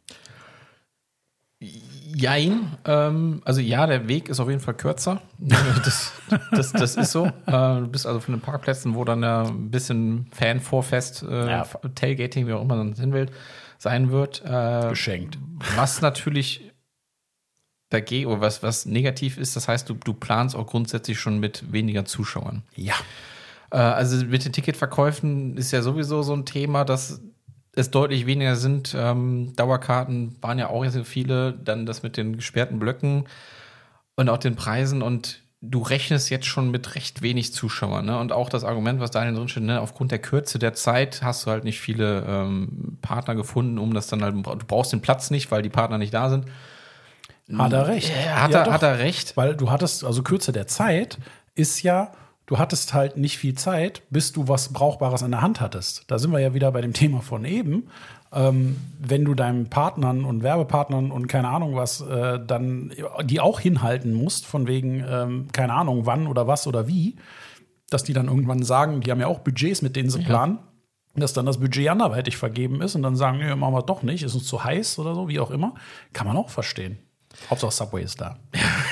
Jein. Also ja, der Weg ist auf jeden Fall kürzer. Das ist so. Du bist also von den Parkplätzen, wo dann ein bisschen Fan-Vorfest, Tailgating, wie auch immer man hin will, sein wird. Geschenkt. Was natürlich dagegen, oder was negativ ist, das heißt, du planst auch grundsätzlich schon mit weniger Zuschauern. Ja. Also mit den Ticketverkäufen ist ja sowieso so ein Thema, dass es deutlich weniger sind. Dauerkarten waren ja auch so viele. Dann das mit den gesperrten Blöcken und auch den Preisen. Und du rechnest jetzt schon mit recht wenig Zuschauern. Ne? Und auch das Argument, was da drin steht, ne? Aufgrund der Kürze der Zeit hast du halt nicht viele Partner gefunden, um das dann halt. Du brauchst den Platz nicht, weil die Partner nicht da sind. Hat er recht. Hat er recht. Weil du hattest, also Kürze der Zeit ist ja, du hattest halt nicht viel Zeit, bis du was Brauchbares in der Hand hattest. Da sind wir ja wieder bei dem Thema von eben. Wenn du deinen Partnern und Werbepartnern und keine Ahnung was, dann die auch hinhalten musst, von wegen, keine Ahnung, wann oder was oder wie, dass die dann irgendwann sagen, die haben ja auch Budgets, mit denen sie planen, dass dann das Budget anderweitig vergeben ist und dann sagen, nee, machen wir doch nicht, ist uns zu heiß oder so, wie auch immer. Kann man auch verstehen. Hauptsache Subway ist da.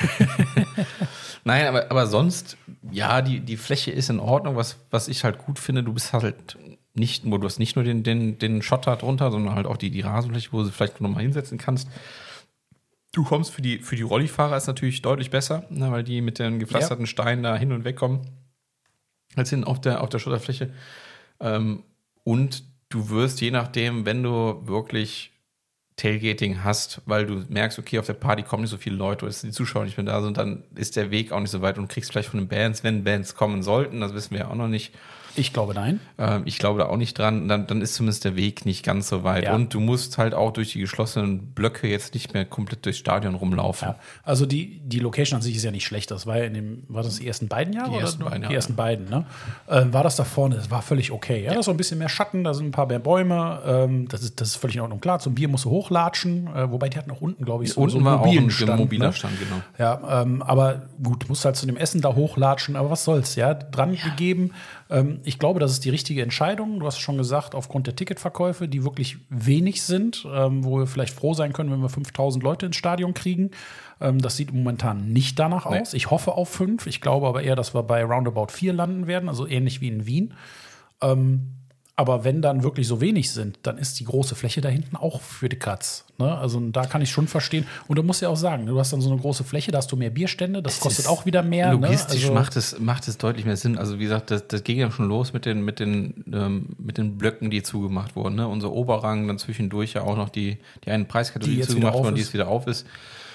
Nein, aber sonst, ja, die Fläche ist in Ordnung. Was ich halt gut finde, du hast nicht nur den Schotter drunter, sondern halt auch die Rasenfläche, wo du vielleicht noch mal hinsetzen kannst. Du kommst für die Rollifahrer ist natürlich deutlich besser, ne, weil die mit den gepflasterten Steinen da hin und weg kommen, als hin auf der Schotterfläche. Und du wirst, je nachdem, wenn du wirklich Tailgating hast, weil du merkst, okay, auf der Party kommen nicht so viele Leute, oder die Zuschauer nicht mehr da sind, dann ist der Weg auch nicht so weit und kriegst vielleicht von den Bands, wenn Bands kommen sollten, das wissen wir ja auch noch nicht. Ich glaube, nein. Ich glaube da auch nicht dran. Dann ist zumindest der Weg nicht ganz so weit. Ja. Und du musst halt auch durch die geschlossenen Blöcke jetzt nicht mehr komplett durchs Stadion rumlaufen. Ja. Also die Location an sich ist ja nicht schlecht. Das war ja war das die ersten beiden Jahre? Die ersten beiden, ne? War das da vorne? Das war völlig okay. Ja, da ist so ein bisschen mehr Schatten, da sind ein paar mehr Bäume. Das ist völlig in Ordnung. Klar, zum Bier musst du hochlatschen. Wobei die hatten auch unten, glaube ich, so einen mobilen Stand. Mobiler Stand, genau. Ja, aber gut, musst halt zu dem Essen da hochlatschen. Aber was soll's, ja? Dran gegeben. Ich glaube, das ist die richtige Entscheidung. Du hast schon gesagt, aufgrund der Ticketverkäufe, die wirklich wenig sind, wo wir vielleicht froh sein können, wenn wir 5.000 Leute ins Stadion kriegen. Das sieht momentan nicht danach aus. Ich hoffe auf 5. Ich glaube aber eher, dass wir bei roundabout 4 landen werden, also ähnlich wie in Wien. Aber wenn dann wirklich so wenig sind, dann ist die große Fläche da hinten auch für die Katz. Ne? Also da kann ich schon verstehen. Und du musst ja auch sagen, du hast dann so eine große Fläche, da hast du mehr Bierstände, das kostet auch wieder mehr. Logistisch ne? macht es deutlich mehr Sinn. Also wie gesagt, das ging ja schon los mit den Blöcken, die zugemacht wurden. Ne? Unser Oberrang, dann zwischendurch ja auch noch die eine Preiskategorie, die zugemacht wurde, die jetzt wieder auf ist.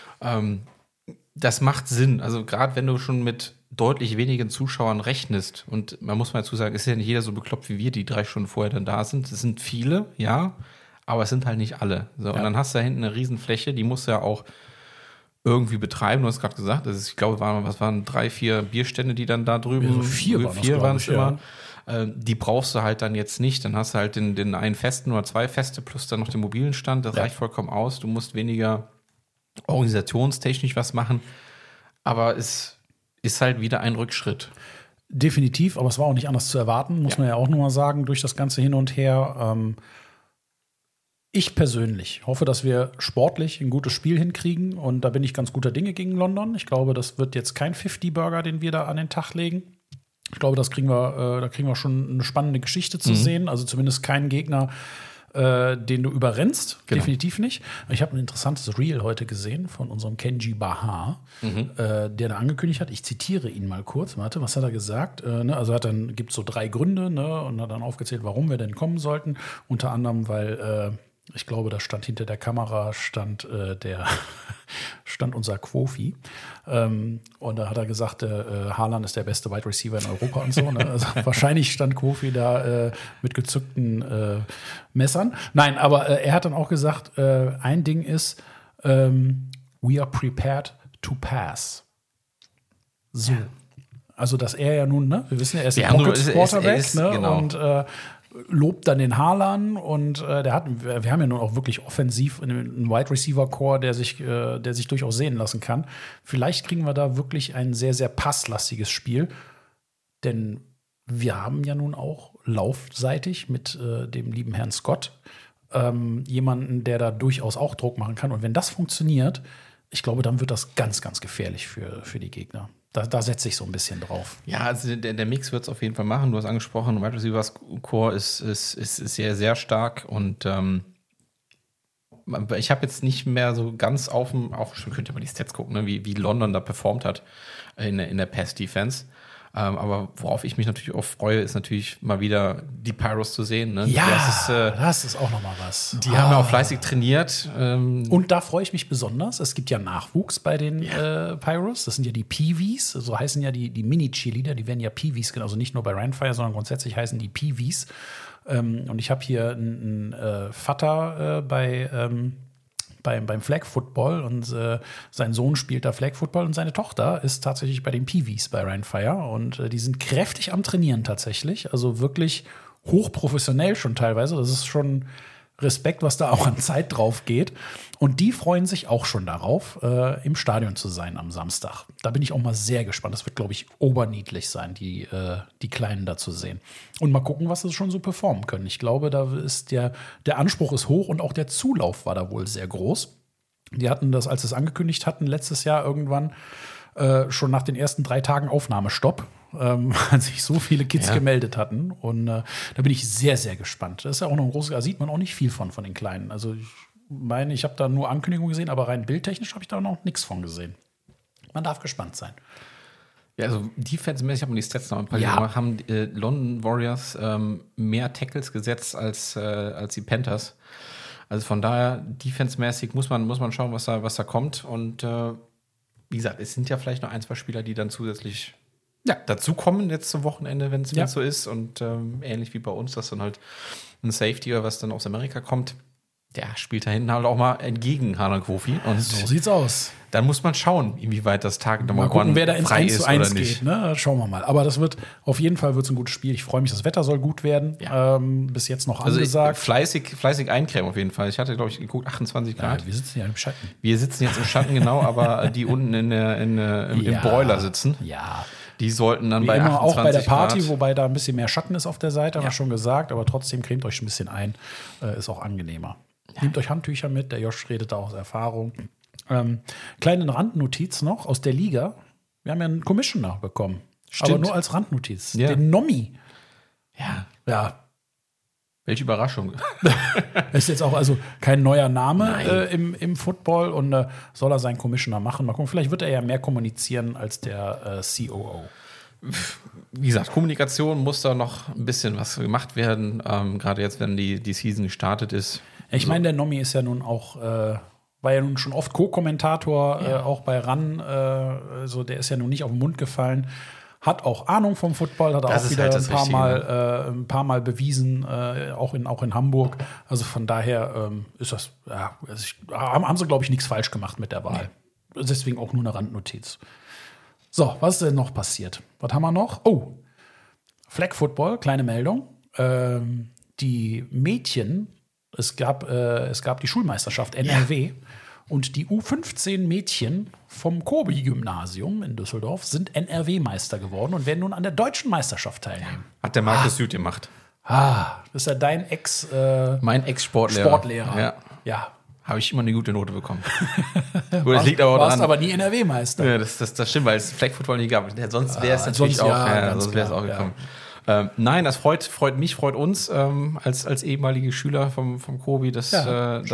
Das macht Sinn. Also gerade wenn du schon mit deutlich wenigen Zuschauern rechnest, und man muss mal dazu sagen, ist ja nicht jeder so bekloppt wie wir, die 3 Stunden vorher dann da sind. Es sind viele, ja, aber es sind halt nicht alle. So, ja. Und dann hast du da hinten eine Riesenfläche, die musst du ja auch irgendwie betreiben. Du hast gerade gesagt, ich glaube, was waren 3, 4 Bierstände, die dann da drüben, also 4 waren es immer. Ja. Die brauchst du halt dann jetzt nicht. Dann hast du halt den einen festen oder 2 feste plus dann noch den mobilen Stand. Das reicht vollkommen aus. Du musst weniger organisationstechnisch was machen. Aber es ist halt wieder ein Rückschritt. Definitiv, aber es war auch nicht anders zu erwarten, muss man ja auch nur mal sagen, durch das ganze Hin und Her. Ich persönlich hoffe, dass wir sportlich ein gutes Spiel hinkriegen und da bin ich ganz guter Dinge gegen London. Ich glaube, das wird jetzt kein 50-Burger, den wir da an den Tag legen. Ich glaube, da kriegen wir schon eine spannende Geschichte zu sehen. Also zumindest keinen Gegner, den du überrennst. Genau. Definitiv nicht. Ich habe ein interessantes Reel heute gesehen von unserem Kenji Bahar, der da angekündigt hat, ich zitiere ihn mal kurz. Warte, was hat er gesagt? Also gibt es so 3 Gründe, und hat dann aufgezählt, warum wir denn kommen sollten. Unter anderem, weil ich glaube, da stand hinter der Kamera stand unser Quofi. Und da hat er gesagt, Haaland ist der beste Wide Receiver in Europa und so. Ne? Also wahrscheinlich stand Quofi da mit gezückten Messern. Nein, aber er hat dann auch gesagt, ein Ding ist, we are prepared to pass. So. Ja. Also, dass er ja nun, ne? Wir wissen ja, er ist ein Pocket-Quarterback, genau. Und lobt dann den Haaland und wir haben ja nun auch wirklich offensiv einen Wide Receiver Core, der sich durchaus sehen lassen kann. Vielleicht kriegen wir da wirklich ein sehr, sehr passlastiges Spiel, denn wir haben ja nun auch laufseitig mit dem lieben Herrn Scott jemanden, der da durchaus auch Druck machen kann. Und wenn das funktioniert, ich glaube, dann wird das ganz, ganz gefährlich für die Gegner. Da setze ich so ein bisschen drauf. Ja, also der Mix wird es auf jeden Fall machen. Du hast angesprochen, Wide Receivers Core ist sehr, sehr stark. Und ich habe jetzt nicht mehr so ganz auch schon könnt ihr mal die Stats gucken, ne, wie London da performt hat in der Pass-Defense. Aber worauf ich mich natürlich auch freue, ist natürlich mal wieder die Pyros zu sehen. Ne? Ja, das ist auch noch mal was. Die haben ja auch fleißig trainiert. Und da freue ich mich besonders. Es gibt ja Nachwuchs bei den Pyros. Das sind ja die Peewees. So heißen ja die Mini-Cheerleader. Die werden ja Peewees genannt. Also nicht nur bei Rheinfire, sondern grundsätzlich heißen die Peewees. Und ich habe hier einen Vater beim Flag Football und sein Sohn spielt da Flag Football und seine Tochter ist tatsächlich bei den Peewees bei Rheinfire und die sind kräftig am Trainieren tatsächlich, also wirklich hochprofessionell schon teilweise, das ist schon Respekt, was da auch an Zeit drauf geht und die freuen sich auch schon darauf, im Stadion zu sein am Samstag. Da bin ich auch mal sehr gespannt, das wird, glaube ich, oberniedlich sein, die Kleinen da zu sehen und mal gucken, was sie schon so performen können. Ich glaube, da ist der Anspruch ist hoch und auch der Zulauf war da wohl sehr groß. Die hatten das, als sie es angekündigt hatten, letztes Jahr irgendwann schon nach den ersten 3 Tagen Aufnahmestopp, weil sich so viele Kids gemeldet hatten. Und da bin ich sehr, sehr gespannt. Das ist ja auch noch ein großes, da sieht man auch nicht viel von den Kleinen. Also ich meine, ich habe da nur Ankündigungen gesehen, aber rein bildtechnisch habe ich da noch nichts von gesehen. Man darf gespannt sein. Ja, also defense-mäßig haben wir die Stats noch ein paar gemacht, haben London Warriors mehr Tackles gesetzt als die Panthers. Also von daher, defense-mäßig muss man schauen, was da kommt. Und wie gesagt, es sind ja vielleicht noch 1, 2 Spieler, die dann zusätzlich dazukommen jetzt zum Wochenende, wenn es so ist. Und ähnlich wie bei uns, dass dann halt ein Safety oder was dann aus Amerika kommt, der spielt da hinten halt auch mal entgegen Haaland Quofi. Und so sieht's aus. Dann muss man schauen, inwieweit das Tag Nummer 1 wer da ins 1:1 geht. Ne? Schauen wir mal. Aber das wird auf jeden Fall ein gutes Spiel. Ich freue mich, das Wetter soll gut werden. Ja. Bis jetzt noch angesagt. Fleißig eincremen auf jeden Fall. Ich hatte, glaube ich, geguckt, 28 Grad. Ja, wir sitzen ja im Schatten. Wir sitzen jetzt im Schatten, genau, aber die unten im Boiler sitzen. Ja. Die sollten dann wie bei 28 auch bei der Party, Grad. Wobei da ein bisschen mehr Schatten ist auf der Seite, haben wir schon gesagt. Aber trotzdem cremt euch ein bisschen ein. Ist auch angenehmer. Nehmt euch Handtücher mit. Der Josh redet da aus Erfahrung. Kleine Randnotiz noch aus der Liga. Wir haben ja einen Commissioner bekommen. Stimmt. Aber nur als Randnotiz. Den Nomi. Ja. Ja. Welche Überraschung. Ist jetzt auch also kein neuer Name im Football und soll er seinen Commissioner machen. Mal gucken, vielleicht wird er ja mehr kommunizieren als der COO. Wie gesagt, Kommunikation muss da noch ein bisschen was gemacht werden. Gerade jetzt, wenn die Season gestartet ist. Ich meine, der Nomi ist ja nun auch, war ja nun schon oft Co-Kommentator, auch bei RAN. So, der ist ja nun nicht auf den Mund gefallen. Hat auch Ahnung vom Football, hat auch wieder ein paar Mal bewiesen, auch in Hamburg. Also von daher ist das, haben sie, glaube ich, nichts falsch gemacht mit der Wahl. Deswegen auch nur eine Randnotiz. So, was ist denn noch passiert? Was haben wir noch? Oh, Flag Football, kleine Meldung. Die Mädchen, es gab die Schulmeisterschaft NRW und die U15-Mädchen vom Kobi-Gymnasium in Düsseldorf sind NRW-Meister geworden und werden nun an der deutschen Meisterschaft teilnehmen. Hat der Markus Süd gemacht. Das ist ja dein mein Ex-Sportlehrer. Sportlehrer. Ja. Habe ich immer eine gute Note bekommen. Gut, das liegt aber auch daran. Warst aber nie NRW-Meister. Ja, das stimmt, weil es Flag Football nie gab. Sonst wäre es natürlich sonst wäre es auch gekommen. Nein, das freut mich, freut uns als ehemalige Schüler vom Kobi, dass das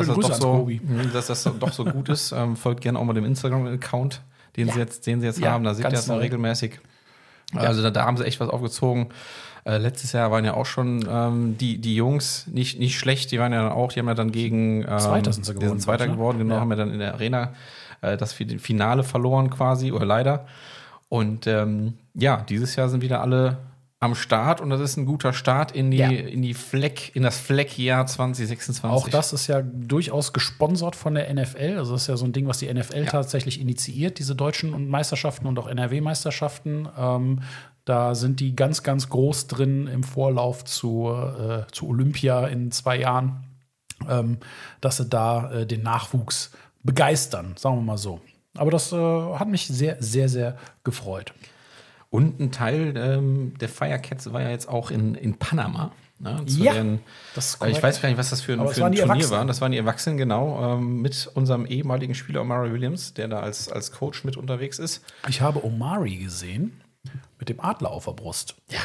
doch so gut ist. Folgt gerne auch mal dem Instagram-Account, den sie jetzt haben. Da seht ihr das noch regelmäßig. Also da haben sie echt was aufgezogen. Letztes Jahr waren ja auch schon die Jungs nicht schlecht. Die haben ja dann gegen Zweiter sind sie geworden. Zweiter geworden, genau, haben ja dann in der Arena das Finale verloren quasi, oder leider. Und dieses Jahr sind wieder alle am Start und das ist ein guter Start in das Fleck-Jahr 2026. Auch das ist ja durchaus gesponsert von der NFL. Also das ist ja so ein Ding, was die NFL tatsächlich initiiert, diese deutschen Meisterschaften und auch NRW-Meisterschaften. Da sind die ganz, ganz groß drin im Vorlauf zu Olympia in 2 Jahren, dass sie da den Nachwuchs begeistern, sagen wir mal so. Aber das hat mich sehr, sehr, sehr gefreut. Und ein Teil der Firecats war ja jetzt auch in Panama. Ne, ich weiß gar nicht, was das für ein Turnier war. Das waren die Erwachsenen, genau, mit unserem ehemaligen Spieler Omari Williams, der da als Coach mit unterwegs ist. Ich habe Omari gesehen mit dem Adler auf der Brust. Ja.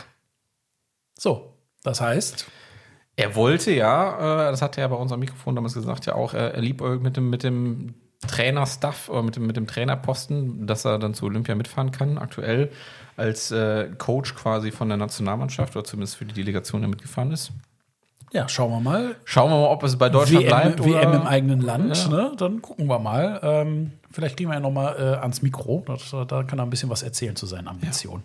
So, das heißt... Er wollte das hat er ja bei unserem Mikrofon damals gesagt, ja auch, er liebäugelt mit dem Trainerstuff oder mit dem Trainerposten, dass er dann zu Olympia mitfahren kann, aktuell als Coach quasi von der Nationalmannschaft oder zumindest für die Delegation, der mitgefahren ist. Ja, schauen wir mal. Ob es bei Deutschland bleibt. WM im eigenen Land, ne? Dann gucken wir mal. Vielleicht kriegen wir ja noch mal ans Mikro. Da kann er ein bisschen was erzählen zu seinen Ambitionen.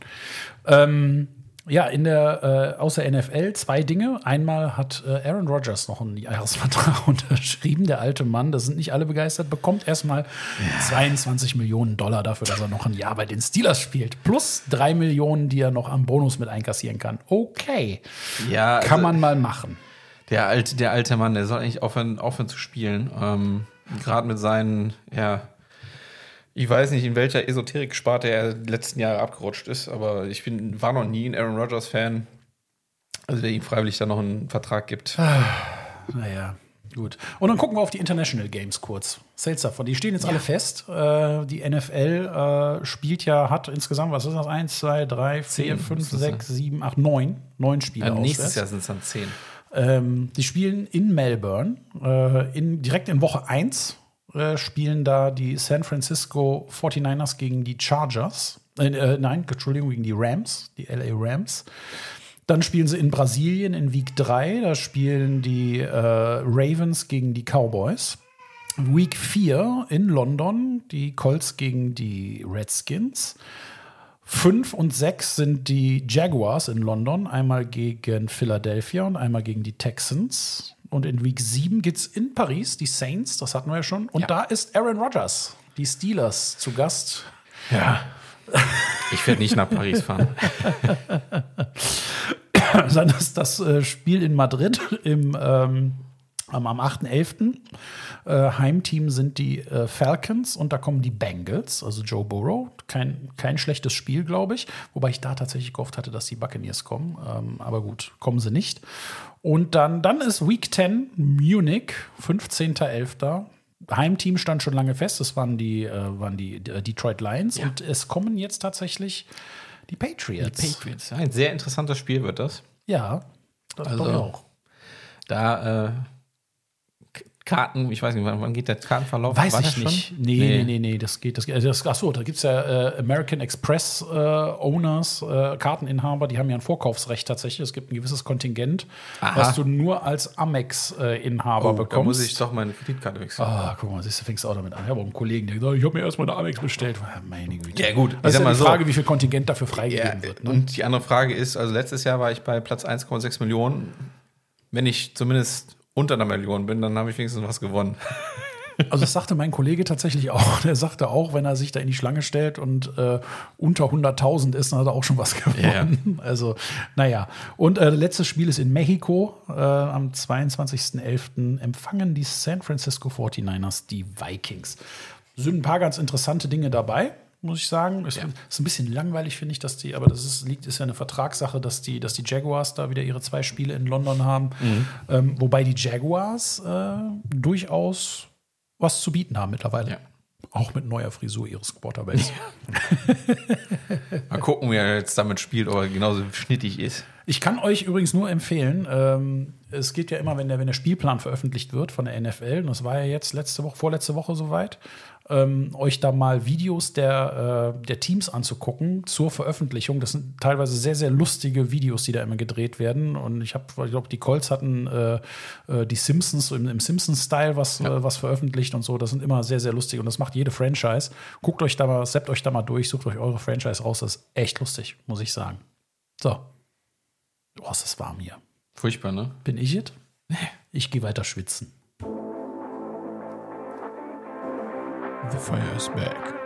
Aus der NFL 2 Dinge. Einmal hat Aaron Rodgers noch einen Jahresvertrag unterschrieben. Der alte Mann, da sind nicht alle begeistert, bekommt erstmal $22 Millionen dafür, dass er noch ein Jahr bei den Steelers spielt. Plus 3 Millionen, die er noch am Bonus mit einkassieren kann. Okay. Ja, kann man mal machen. Der alte Mann, der soll eigentlich aufhören zu spielen. Gerade mit seinen, ich weiß nicht, in welcher Esoterik-Sparte er die letzten Jahre abgerutscht ist, aber ich war noch nie ein Aaron Rodgers-Fan, also der ihm freiwillig dann noch einen Vertrag gibt. Naja, gut. Und dann gucken wir auf die International Games kurz. Sales davon, die stehen jetzt alle fest. Die NFL hat insgesamt, was ist das? 1, 2, 3, 4, 5, 6, 7, 8, 9 Spiele aus. Nächstes Jahr sind es dann 10. Die spielen in Melbourne, direkt in Woche 1. Spielen da die San Francisco 49ers gegen die Chargers. Gegen die Rams, die LA Rams. Dann spielen sie in Brasilien in Week 3. Da spielen die Ravens gegen die Cowboys. Week 4 in London, die Colts gegen die Redskins. 5 und 6 sind die Jaguars in London, einmal gegen Philadelphia und einmal gegen die Texans. Und in Week 7 geht's in Paris, die Saints, das hatten wir ja schon. Und da ist Aaron Rodgers, die Steelers, zu Gast. Ja. Ich werde nicht nach Paris fahren. Dann ist das Spiel in Madrid am 8.11. Heimteam sind die Falcons und da kommen die Bengals, also Joe Burrow. Kein schlechtes Spiel, glaube ich. Wobei ich da tatsächlich gehofft hatte, dass die Buccaneers kommen. Aber gut, kommen sie nicht. Und dann ist Week 10 Munich, 15.11. Heimteam stand schon lange fest. Das waren die Detroit Lions. Ja. Und es kommen jetzt tatsächlich die Patriots. Ein sehr interessantes Spiel wird das. Ja, das glaube ich auch. Da Karten, ich weiß nicht, wann geht der Kartenverlauf? Weiß ich nicht. Nee, das geht. Achso, da gibt es ja American Express Owners, Karteninhaber, die haben ja ein Vorkaufsrecht tatsächlich. Es gibt ein gewisses Kontingent, was du nur als Amex-Inhaber bekommst. Da muss ich doch meine Kreditkarte wechseln. Guck mal, siehst du, fängst auch damit an. Ich habe auch einen Kollegen, der gesagt hat, ich habe mir erstmal eine Amex bestellt. Meine Güte. Ja, gut. Das ist ja die Frage, wie viel Kontingent dafür freigegeben wird. Ne? Und die andere Frage ist, also letztes Jahr war ich bei Platz 1,6 Millionen. Wenn ich zumindest unter einer Million bin, dann habe ich wenigstens was gewonnen. Also das sagte mein Kollege tatsächlich auch. Der sagte auch, wenn er sich da in die Schlange stellt und unter 100.000 ist, dann hat er auch schon was gewonnen. Ja. Also, naja. Und letztes Spiel ist in Mexiko. Am 22.11. empfangen die San Francisco 49ers die Vikings. Es sind ein paar ganz interessante Dinge dabei, muss ich sagen. Ist ein bisschen langweilig, finde ich, aber das ist ja eine Vertragssache, dass die Jaguars da wieder ihre 2 Spiele in London haben. Wobei die Jaguars durchaus was zu bieten haben mittlerweile. Ja. Auch mit neuer Frisur ihres Quarterbacks. Mal gucken, wie er jetzt damit spielt, ob er genauso schnittig ist. Ich kann euch übrigens nur empfehlen, es geht ja immer, wenn der Spielplan veröffentlicht wird von der NFL, und das war ja jetzt vorletzte Woche soweit, euch da mal Videos der Teams anzugucken zur Veröffentlichung. Das sind teilweise sehr, sehr lustige Videos, die da immer gedreht werden. Und ich glaube, die Colts hatten die Simpsons im Simpsons-Style was veröffentlicht und so. Das sind immer sehr, sehr lustig. Und das macht jede Franchise. Zappt euch da mal durch, sucht euch eure Franchise raus. Das ist echt lustig, muss ich sagen. So. Oh, ist das warm hier. Furchtbar, ne? Bin ich es? Nee. Ich gehe weiter schwitzen. The fire is back.